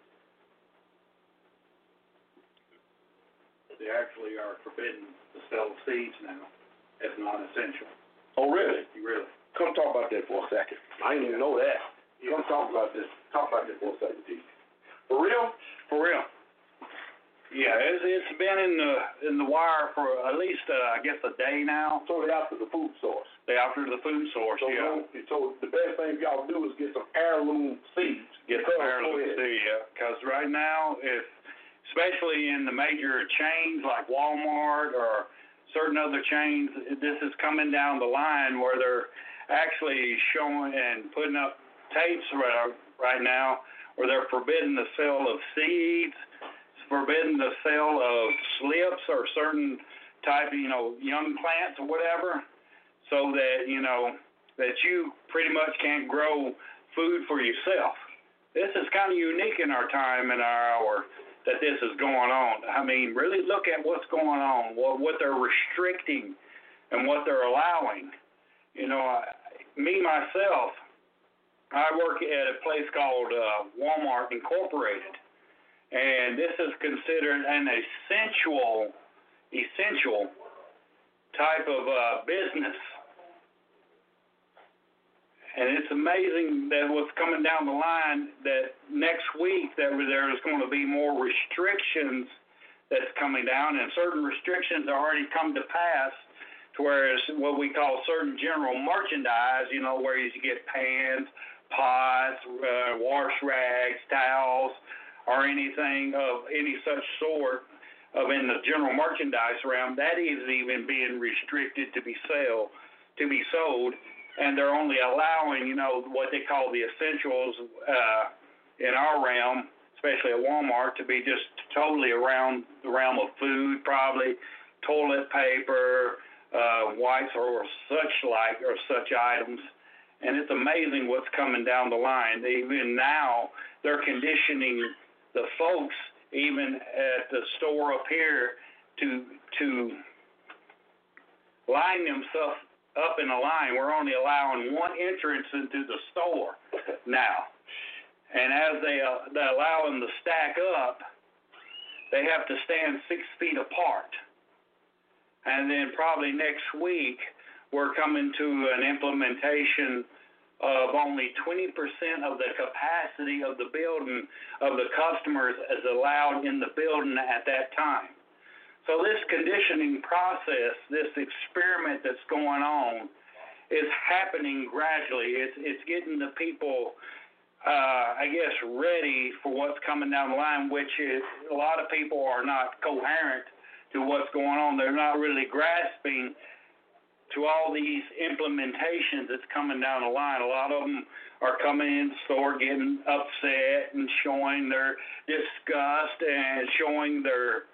They actually are forbidden to sell seeds now as non-essential. Oh, really? Really? Come talk about that for a second. I didn't even know that. Come talk about this. Talk about this for a second, T. For real? For real. Yeah, it's been in the wire for at least I guess a day now. So they're after the food source. They're after the food source. So, yeah. So the best thing y'all do is get some heirloom seeds. Get some heirloom seeds, yeah. Because right now, especially in the major chains like Walmart or certain other chains, this is coming down the line where they're actually showing and putting up tapes right now where they're forbidding the sale of seeds, forbidden the sale of slips or certain type, young plants or whatever, so that, that you pretty much can't grow food for yourself. This is kind of unique in our time and our hour that this is going on. I mean, really look at what's going on, what they're restricting and what they're allowing. Me, myself, I work at a place called Walmart Incorporated, and this is considered an essential type of business. And it's amazing that what's coming down the line, that next week that there's going to be more restrictions that's coming down, and certain restrictions already come to pass, to whereas what we call certain general merchandise, where you get pans, pots, wash rags, towels, or anything of any such sort of in the general merchandise realm, that is even being restricted to be sold, and they're only allowing, what they call the essentials in our realm, especially at Walmart, to be just totally around the realm of food, probably toilet paper, wipes, or such items. And it's amazing what's coming down the line. Even now, they're conditioning the folks, even at the store up here, to line themselves up in a line. We're only allowing one entrance into the store now. And as they allow them to stack up, they have to stand 6 feet apart. And then probably next week, we're coming to an implementation of only 20% of the capacity of the building, of the customers, as allowed in the building at that time. So this conditioning process, this experiment that's going on, is happening gradually. It's getting the people, ready for what's coming down the line, which is a lot of people are not coherent to what's going on. They're not really grasping to all these implementations that's coming down the line. A lot of them are coming in the store getting upset and showing their disgust and showing their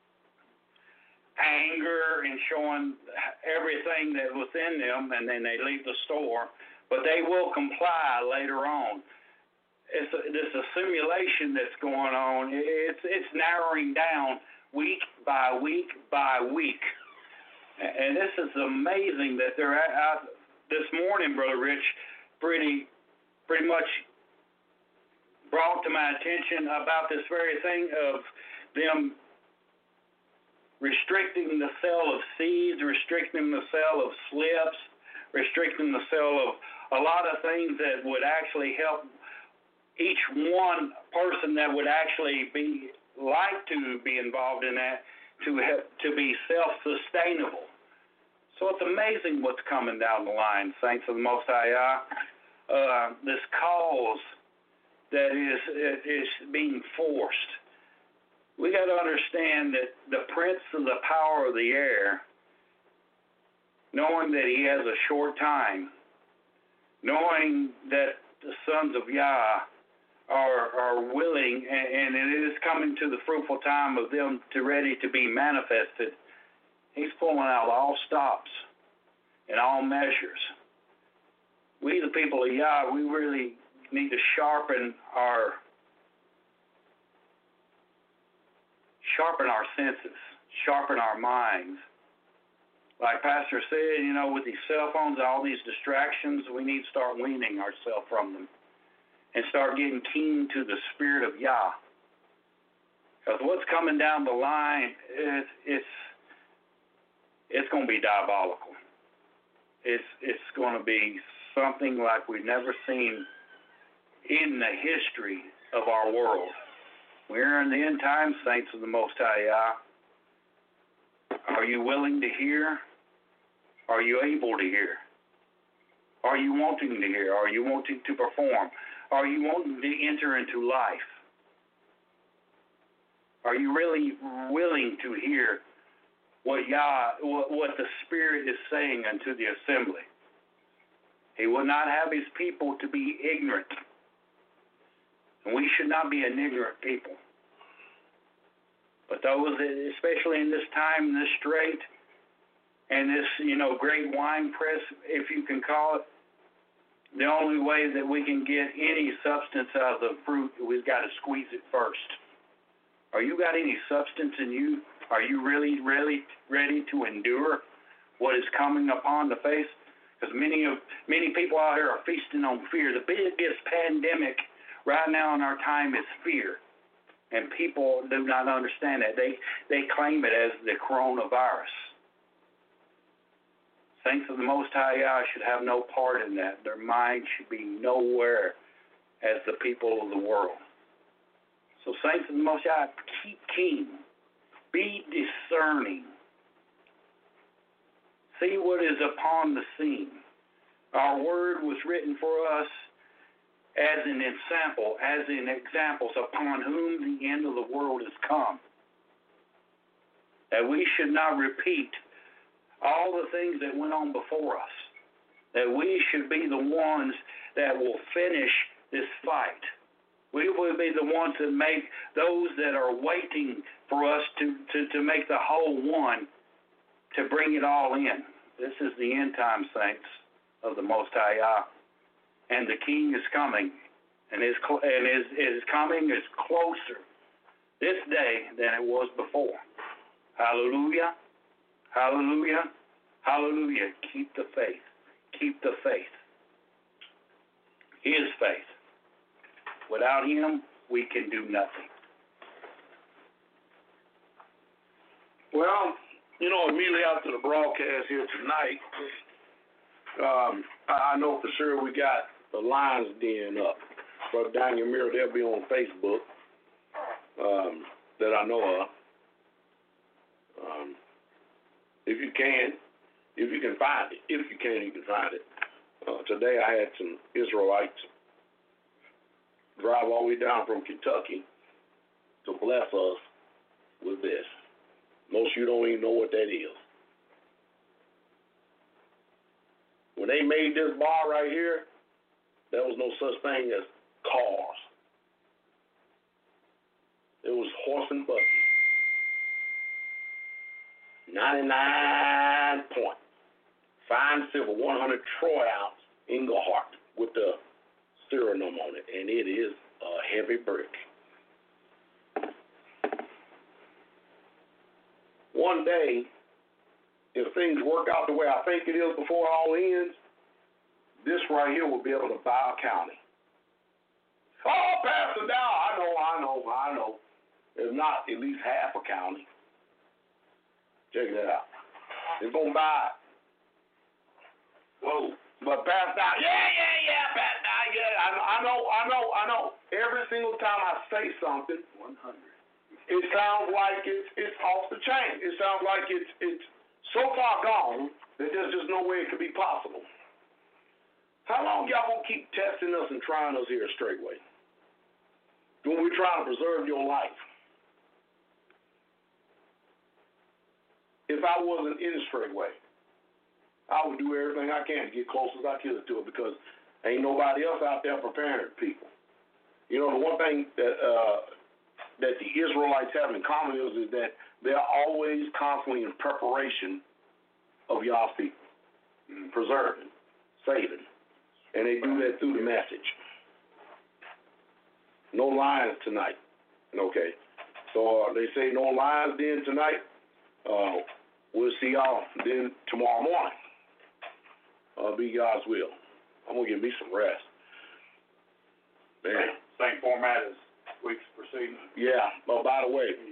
anger and showing everything that was in them, and then they leave the store. But they will comply later on. It's a simulation that's going on. It's narrowing down week by week by week. And this is amazing that they're out this morning, Brother Rich, pretty much brought to my attention about this very thing of them restricting the sale of seeds, restricting the sale of slips, restricting the sale of a lot of things that would actually help each one person that would actually be like to be involved in that to be self-sustainable. So it's amazing what's coming down the line, saints of the Most High Yah. This cause that is being forced. We got to understand that the prince of the power of the air, knowing that he has a short time, knowing that the sons of Yah are willing, and it is coming to the fruitful time of them ready to be manifested, he's pulling out all stops and all measures. We, the people of Yah, we really need to sharpen our senses, sharpen our minds. Like Pastor said, with these cell phones, all these distractions, we need to start weaning ourselves from them and start getting keen to the Spirit of Yah. Because what's coming down the line, it's going to be diabolical. It's going to be something like we've never seen in the history of our world. We're in the end time, saints of the Most High Yah. Are you willing to hear? Are you able to hear? Are you wanting to hear? Are you wanting to perform? Are you wanting to enter into life? Are you really willing to hear what the Spirit is saying unto the assembly? He will not have his people to be ignorant. And we should not be an ignorant people. But those, especially in this time, in this strait, and this, great wine press, if you can call it, the only way that we can get any substance out of the fruit, we've got to squeeze it first. Are you got any substance in you? Are you really ready to endure what is coming upon the face? Because many people out here are feasting on fear. The biggest pandemic right now in our time is fear. And people do not understand that. They claim it as the coronavirus. Saints of the Most High Yah should have no part in that. Their mind should be nowhere as the people of the world. So saints of the Most High, keep keen. Be discerning. See what is upon the scene. Our word was written for us as an examples upon whom the end of the world has come. That we should not repeat all the things that went on before us. That we should be the ones that will finish this fight. We will be the ones that make those that are waiting for us to make the whole one, to bring it all in. This is the end time, saints of the Most High Yah. And the King is coming, and his coming is closer this day than it was before. Hallelujah, hallelujah, hallelujah. Keep the faith. Keep the faith. His faith. Without him, we can do nothing. Well, immediately after the broadcast here tonight, I know for sure we got the Lions Den up. Brother Daniel Muir, they'll be on Facebook that I know of. If you can find it. If you can, you can find it. Today I had some Israelites drive all the way down from Kentucky to bless us with this. Most of you don't even know what that is. When they made this bar right here, there was no such thing as cars. It was horse and buggy. 99 point. Fine silver, 100 Troy ounce Engelhart with the Suriname on it, and it is a heavy brick. One day, if things work out the way I think it is before it all ends, this right here will be able to buy a county. Oh, Pastor Dow, I know. If not, at least half a county. Check that out. It's going to buy it. Whoa. But Pastor Dow, yeah, Pastor Dow, yeah. I know. Every single time I say something, 100. it sounds like it's off the chain. It sounds like it's so far gone that there's just no way it could be possible. How long y'all gonna keep testing us and trying us here straightway? When we're trying to preserve your life. If I wasn't in straightway, I would do everything I can to get close as I could to it because ain't nobody else out there preparing people. You know, the one thing that the Israelites have in common is that they're always constantly in preparation of y'all's people, preserving, saving. And they do that through the message. No lions tonight. Okay. So they say no lions then tonight. We'll see y'all then tomorrow morning. Be God's will. I'm going to give me some rest. Man. Same format as week's proceedings. Yeah. Oh, by the way,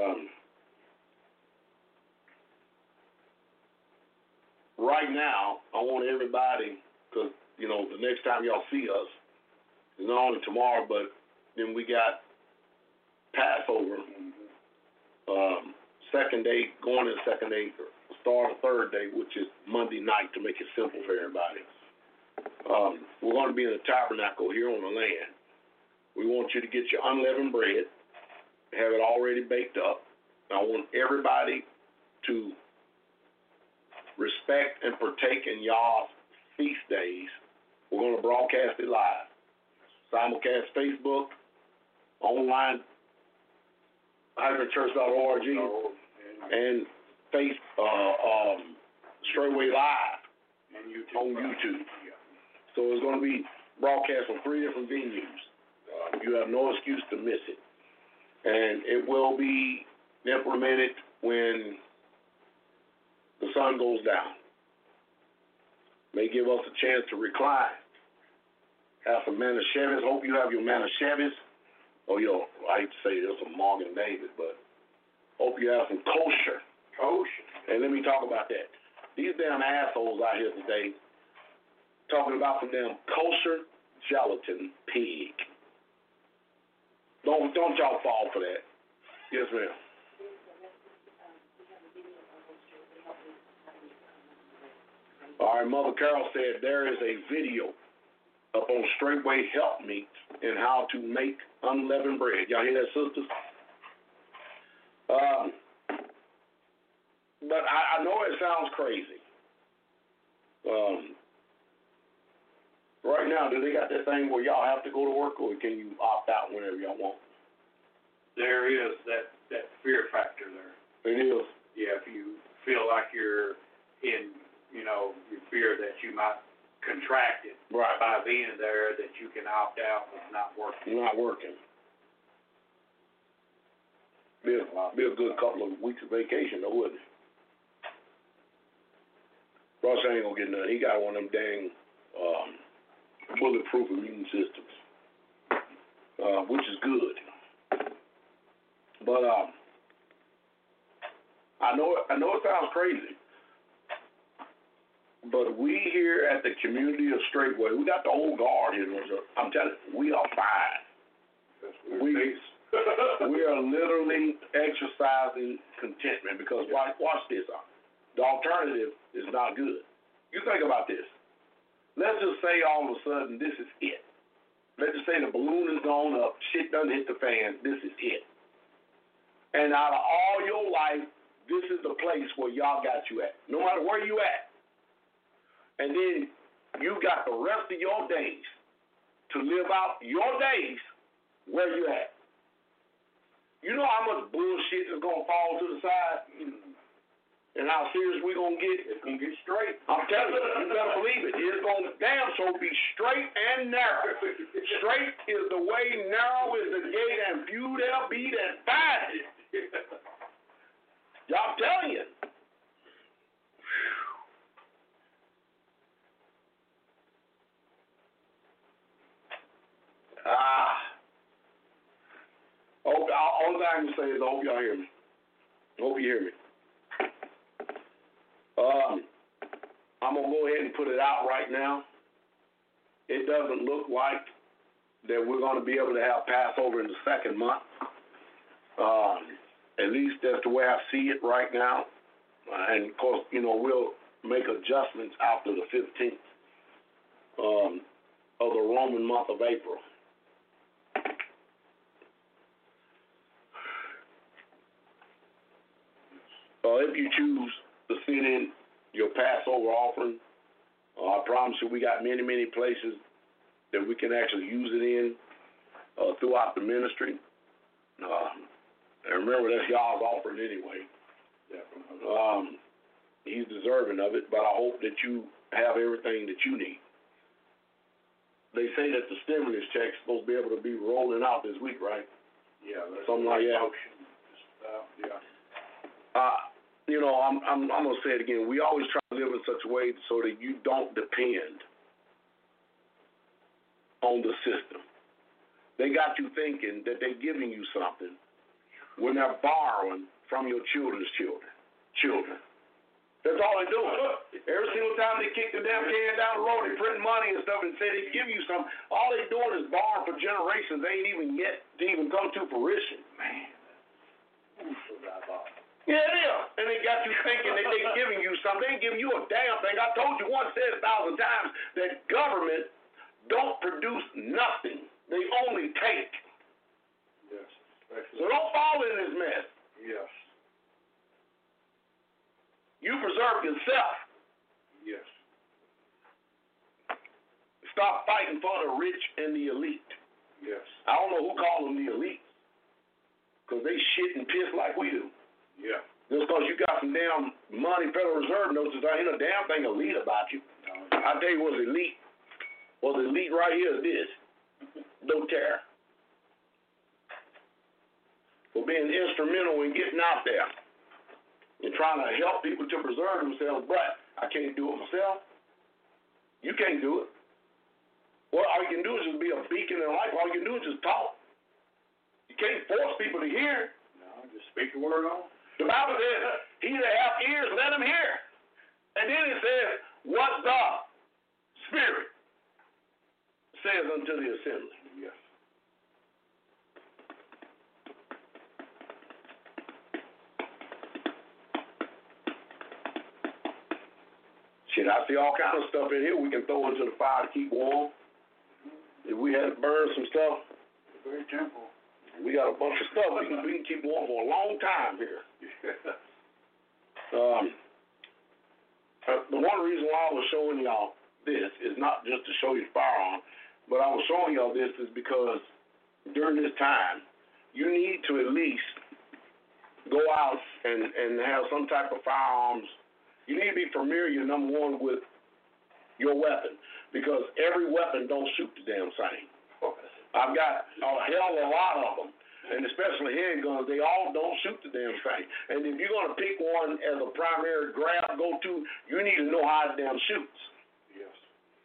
right now, I want everybody, because, you know, the next time y'all see us is not only tomorrow, but then we got Passover, second day, going to the second day, start of third day, which is Monday night to make it simple for everybody. We're going to be in the tabernacle here on the land. We want you to get your unleavened bread, have it already baked up. I want everybody to respect and partake in y'all's feast days. We're going to broadcast it live. Simulcast Facebook, online, hydrantchurch.org, and Straightway Live on YouTube. So it's going to be broadcast on 3 different venues. You have no excuse to miss it. And it will be implemented when the sun goes down. May give us a chance to recline. Have some Manischewitz. Hope you have your Manischewitz. Or your, I hate to say this, a Morgan David, but hope you have some kosher. Kosher. And let me talk about that. These damn assholes out here today talking about some damn kosher gelatin pig. Don't y'all fall for that. Yes, ma'am. All right, Mother Carol said there is a video up on Straightway Helpmeet in how to make unleavened bread. Y'all hear that, sisters? But I know it sounds crazy. Right now, do they got that thing where y'all have to go to work, or can you opt out whenever y'all want? There is that fear factor there. It is. Yeah, if you feel like you're in, you fear that you might contract it right by being there, that you can opt out of not working. Not working. Be a good couple of weeks of vacation, though, wouldn't it? Russ ain't gonna get nothing. He got one of them dang bulletproof immune systems, which is good. But I know it sounds crazy, but we here at the community of Straightway, we got the old guard here. I'm telling you, we are fine. We are literally exercising contentment because watch this. The alternative is not good. You think about this. Let's just say all of a sudden this is it. Let's just say the balloon is gone up, shit done hit the fan, this is it. And out of all your life, this is the place where y'all got you at, no matter where you at. And then you got the rest of your days to live out your days where you at. You know how much bullshit is going to fall to the side? And how serious we going to get? It's going to get straight. I'm telling you, you better believe it. It's going to damn so be straight and narrow. Straight is the way, narrow is the gate, and few there be that find it. Y'all telling you. All I can say is I hope y'all hear me. I hope you hear me. I'm going to go ahead and put it out right now. It doesn't look like that we're going to be able to have Passover in the second month. At least that's the way I see it right now. And of course, we'll make adjustments after the 15th of the Roman month of April. If you choose to send in your Passover offering, I promise you we got many, many places that we can actually use it in throughout the ministry. And remember, that's y'all's offering anyway. Definitely. He's deserving of it, but I hope that you have everything that you need. They say that the stimulus check's supposed to be able to be rolling out this week, right? Yeah. Something like that. Yeah. I'm going to say it again. We always try to live in such a way so that you don't depend on the system. They got you thinking that they're giving you something when they're borrowing from your children's children. That's all they're doing. Every single time they kick the damn can down the road, they print money and stuff and say they give you something. All they're doing is borrowing for generations. They ain't even yet to even come to fruition. Man. Yeah, it is. And they got you thinking that they're giving you something. They ain't giving you a damn thing. I told you once, said 1,000 times, that government don't produce nothing. They only take. Yes. So don't fall in this mess. Yes. You preserve yourself. Yes. Stop fighting for the rich and the elite. Yes. I don't know who calls them the elite, because they shit and piss like we do. Yeah. Just because you got some damn money, Federal Reserve notes, there ain't a damn thing elite about you. No. I tell you what's elite. What's elite right here is this. No terror. For being instrumental in getting out there and trying to help people to preserve themselves, but I can't do it myself. You can't do it. Well, all you can do is just be a beacon in life. All you can do is just talk. You can't force people to hear. No, just speak the word on. The Bible says, he that hath ears, let him hear. And then it says, what the Spirit says unto the assembly. Yes. Shit, I see all kind of stuff in here we can throw into the fire to keep warm. If we had to burn some stuff, Very temple. we got a bunch of stuff we can keep warm for a long time here. The one reason why I was showing y'all this is not just to show you the firearm, but I was showing y'all this is because during this time, you need to at least go out and have some type of firearms. You need to be familiar, number one, with your weapon, because every weapon don't shoot the damn same. I've got a hell of a lot of them, and especially handguns, they all don't shoot the damn same. And if you're going to pick one as a primary grab go-to, you need to know how it damn shoots. Yes.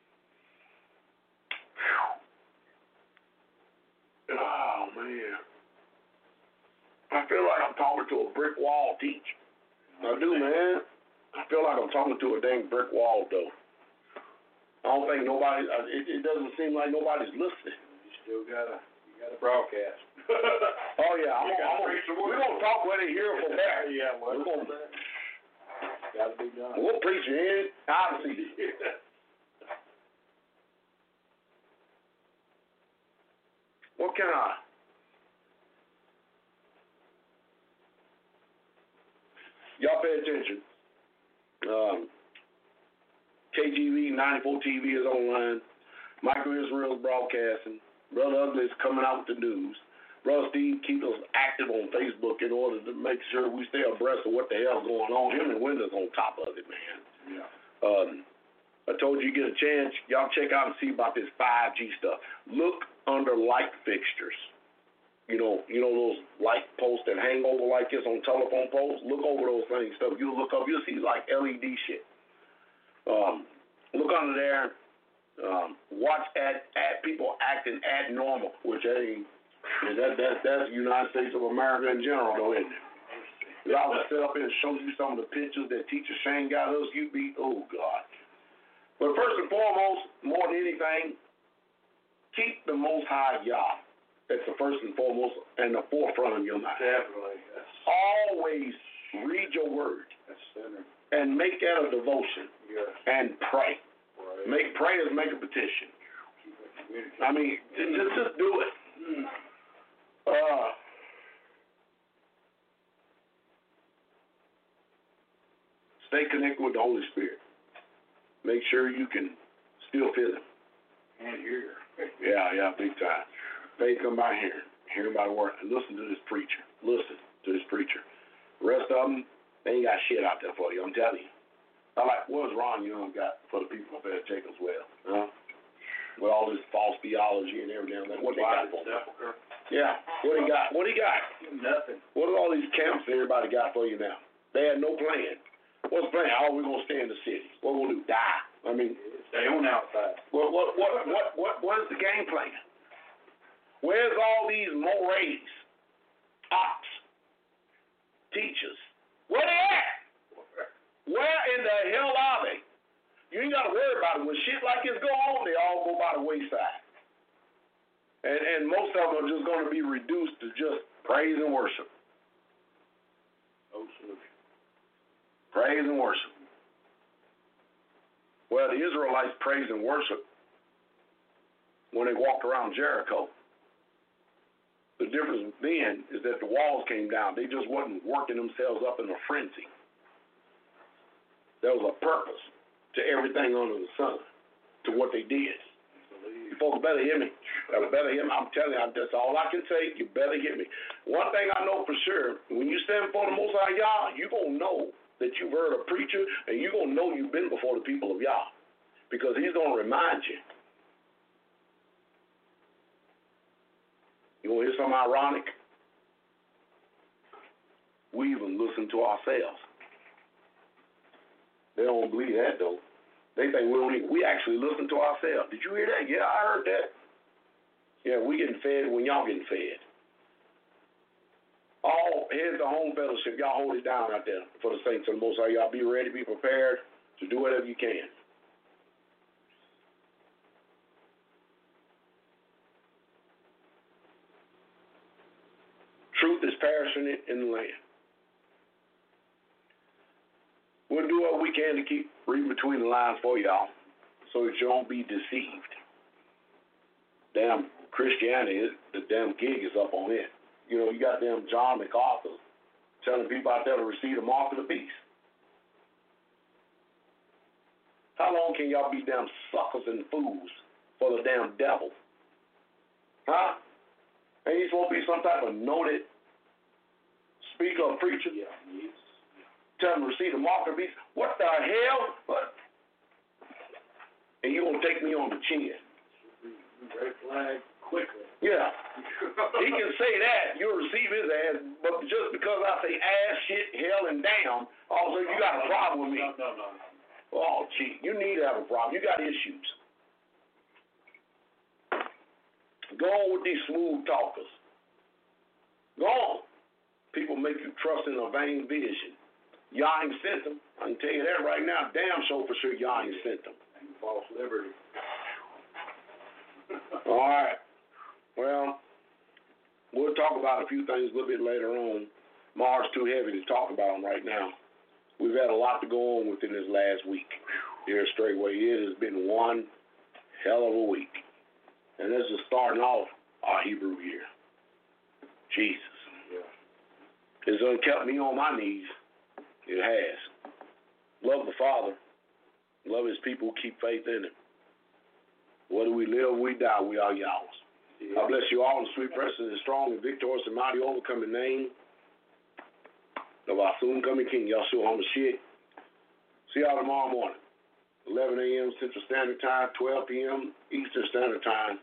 Oh, man. I feel like I'm talking to a brick wall, Teach. I do, man. I feel like I'm talking to a dang brick wall, though. I don't think nobody, it doesn't seem like nobody's listening. You still gotta broadcast. Oh, yeah. We're going to talk where they hear from there. Yeah, well, We're gonna, gotta be done. we'll preach you in, out of season. What can I? Y'all pay attention. KGV 94 TV is online. Michael Israel's broadcasting. Brother Ugly is coming out with the news. Brother Steve keeps us active on Facebook in order to make sure we stay abreast of what the hell's going on. Him and Windows on top of it, man. Yeah. I told you get a chance, y'all check out and see about this 5G stuff. Look under light fixtures. You know those light posts that hang over like this on telephone poles? Look over those things. Stuff you'll look up, you'll see like LED shit. Look under there. Watch at people acting abnormal, which ain't that's the United States of America in general, though, isn't it? If I was to sit up here and show you some of the pictures that Teacher Shane got us, you'd be, oh God. But first and foremost, more than anything, keep the Most High Yah at the first and foremost and the forefront of your mind. Definitely. Always read your word. That's center. And make that a devotion. Yes. And pray. Right. Make prayers, make a petition. I mean, just do it. Stay connected with the Holy Spirit. Make sure you can still feel Him. And hear. Yeah, big time. Faith come by hearing by the word. And listen to this preacher. Listen to this preacher. The rest of them, they ain't got shit out there for you, I'm telling you. I like, what's Ron Young got for the people up there at Jacob's Well? Huh? With all this false theology and everything. What they got for them? Yeah, what he got? Nothing. What are all these camps everybody got for you now? They had no plan. What's the plan? How are we gonna stay in the city? What we gonna do? Die? I mean, stay on the outside. What is the game plan? Where's all these mores, ops, teachers? Where they at? Where in the hell are they? You ain't got to worry about it. When shit like this go on, they all go by the wayside. And most of them are just going to be reduced to just praise and worship. No solution. Praise and worship. Well, the Israelites praised and worship when they walked around Jericho. The difference then is that the walls came down. They just wasn't working themselves up in a frenzy. There was a purpose to everything under the sun, to what they did. You folks better hear me. Better hear me. I'm telling you, that's all I can say. You better hear me. One thing I know for sure, when you stand before the Most High Yah, you're going to know that you've heard a preacher, and you're going to know you've been before the people of Yah, because he's going to remind you. You want to hear something ironic? We even listen to ourselves. They don't believe that, though. They think we actually listen to ourselves. Did you hear that? Yeah, I heard that. Yeah, we getting fed when y'all getting fed. Here's the home fellowship. Y'all hold it down out there for the saints of the Most High. Y'all be ready, be prepared to do whatever you can. Truth is perishing in the land. We'll do what we can to keep reading between the lines for y'all so that you don't be deceived. Damn Christianity, the damn gig is up on it. You know, you got damn John MacArthur telling people out there to receive the mark of the beast. How long can y'all be damn suckers and fools for the damn devil? Huh? Ain't you supposed to be some type of noted speaker or preacher? Yeah, yes. Tell them to receive the mark of the beast. What the hell? What? And you gonna take me on the chin? Red flag quickly. Yeah. He can say that, you'll receive his ass, but just because I say ass, shit, hell, and damn, all of a sudden you got a problem with me. No. Oh, gee, you need to have a problem. You got issues. Go on with these smooth talkers. Go on. People make you trust in a vain vision. Y'all ain't sent them. I can tell you that right now. Damn sure for sure y'all ain't sent them. False liberty. All right. Well, we'll talk about a few things a little bit later on. Mars too heavy to talk about them right now. We've had a lot to go on within this last week here at Straightway. It has been one hell of a week. And this is starting off our Hebrew year. Jesus. Yeah. It's kept me on my knees. It has. Love the Father. Love his people who keep faith in him. Whether we live or we die, we are Yahweh's. Yeah. I bless you all in the sweet, precious, and strong, and victorious, and mighty, overcoming name of our soon-coming King, Yahshua HaMashiach. See y'all tomorrow morning, 11 a.m. Central Standard Time, 12 p.m. Eastern Standard Time.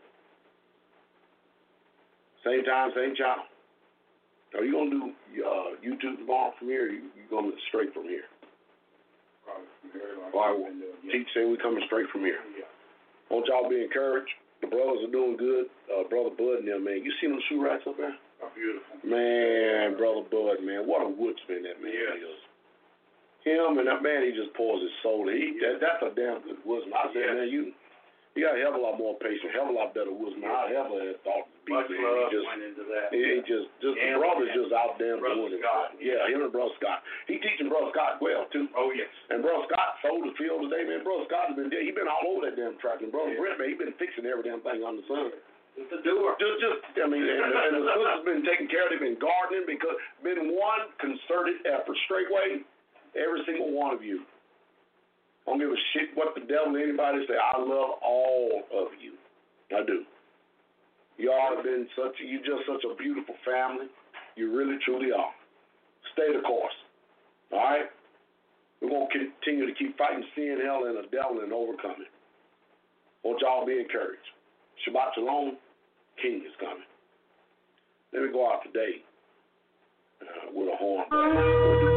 Same time, same channel. Are you going to do YouTube tomorrow from here, or you going to straight from here? Probably from here. All right, teach say we coming straight from here. Yeah. Want y'all be encouraged. The brothers are doing good. Brother Bud and them, man. You seen them shoe racks up there? Oh, beautiful. Man, Brother Bud, man. What a woodsman that man is. Him and that man, he just pours his soul. That's a damn good woodsman. I said, man, You got a hell of a lot more patience, hell of a lot better wisdom. I ever had thought to be Much there. love went into that. He just the brother's just out there doing it. Yeah, him and Brother Scott. He teaching Brother Scott well too. Oh yes. And Brother Scott sold the field today, man. Brother Scott has been there. He been all over that damn track. And Brother Brent, man, he been fixing every damn thing on the sun. It's a doer. I mean, and the sister's been taking care of. They've been gardening because been one concerted effort. Straightway, every single one of you. I don't give a shit what the devil or anybody say. I love all of you. I do. Y'all have been you're just such a beautiful family. You really, truly are. Stay the course. All right? We're going to continue to keep fighting sin, hell, and the devil and overcome it. Want y'all to be encouraged. Shabbat Shalom. King is coming. Let me go out today with a horn blast.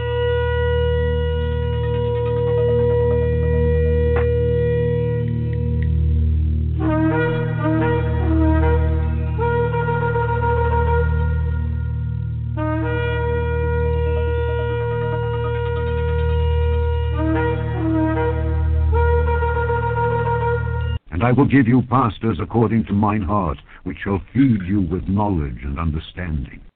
I will give you pastors according to mine heart, which shall feed you with knowledge and understanding.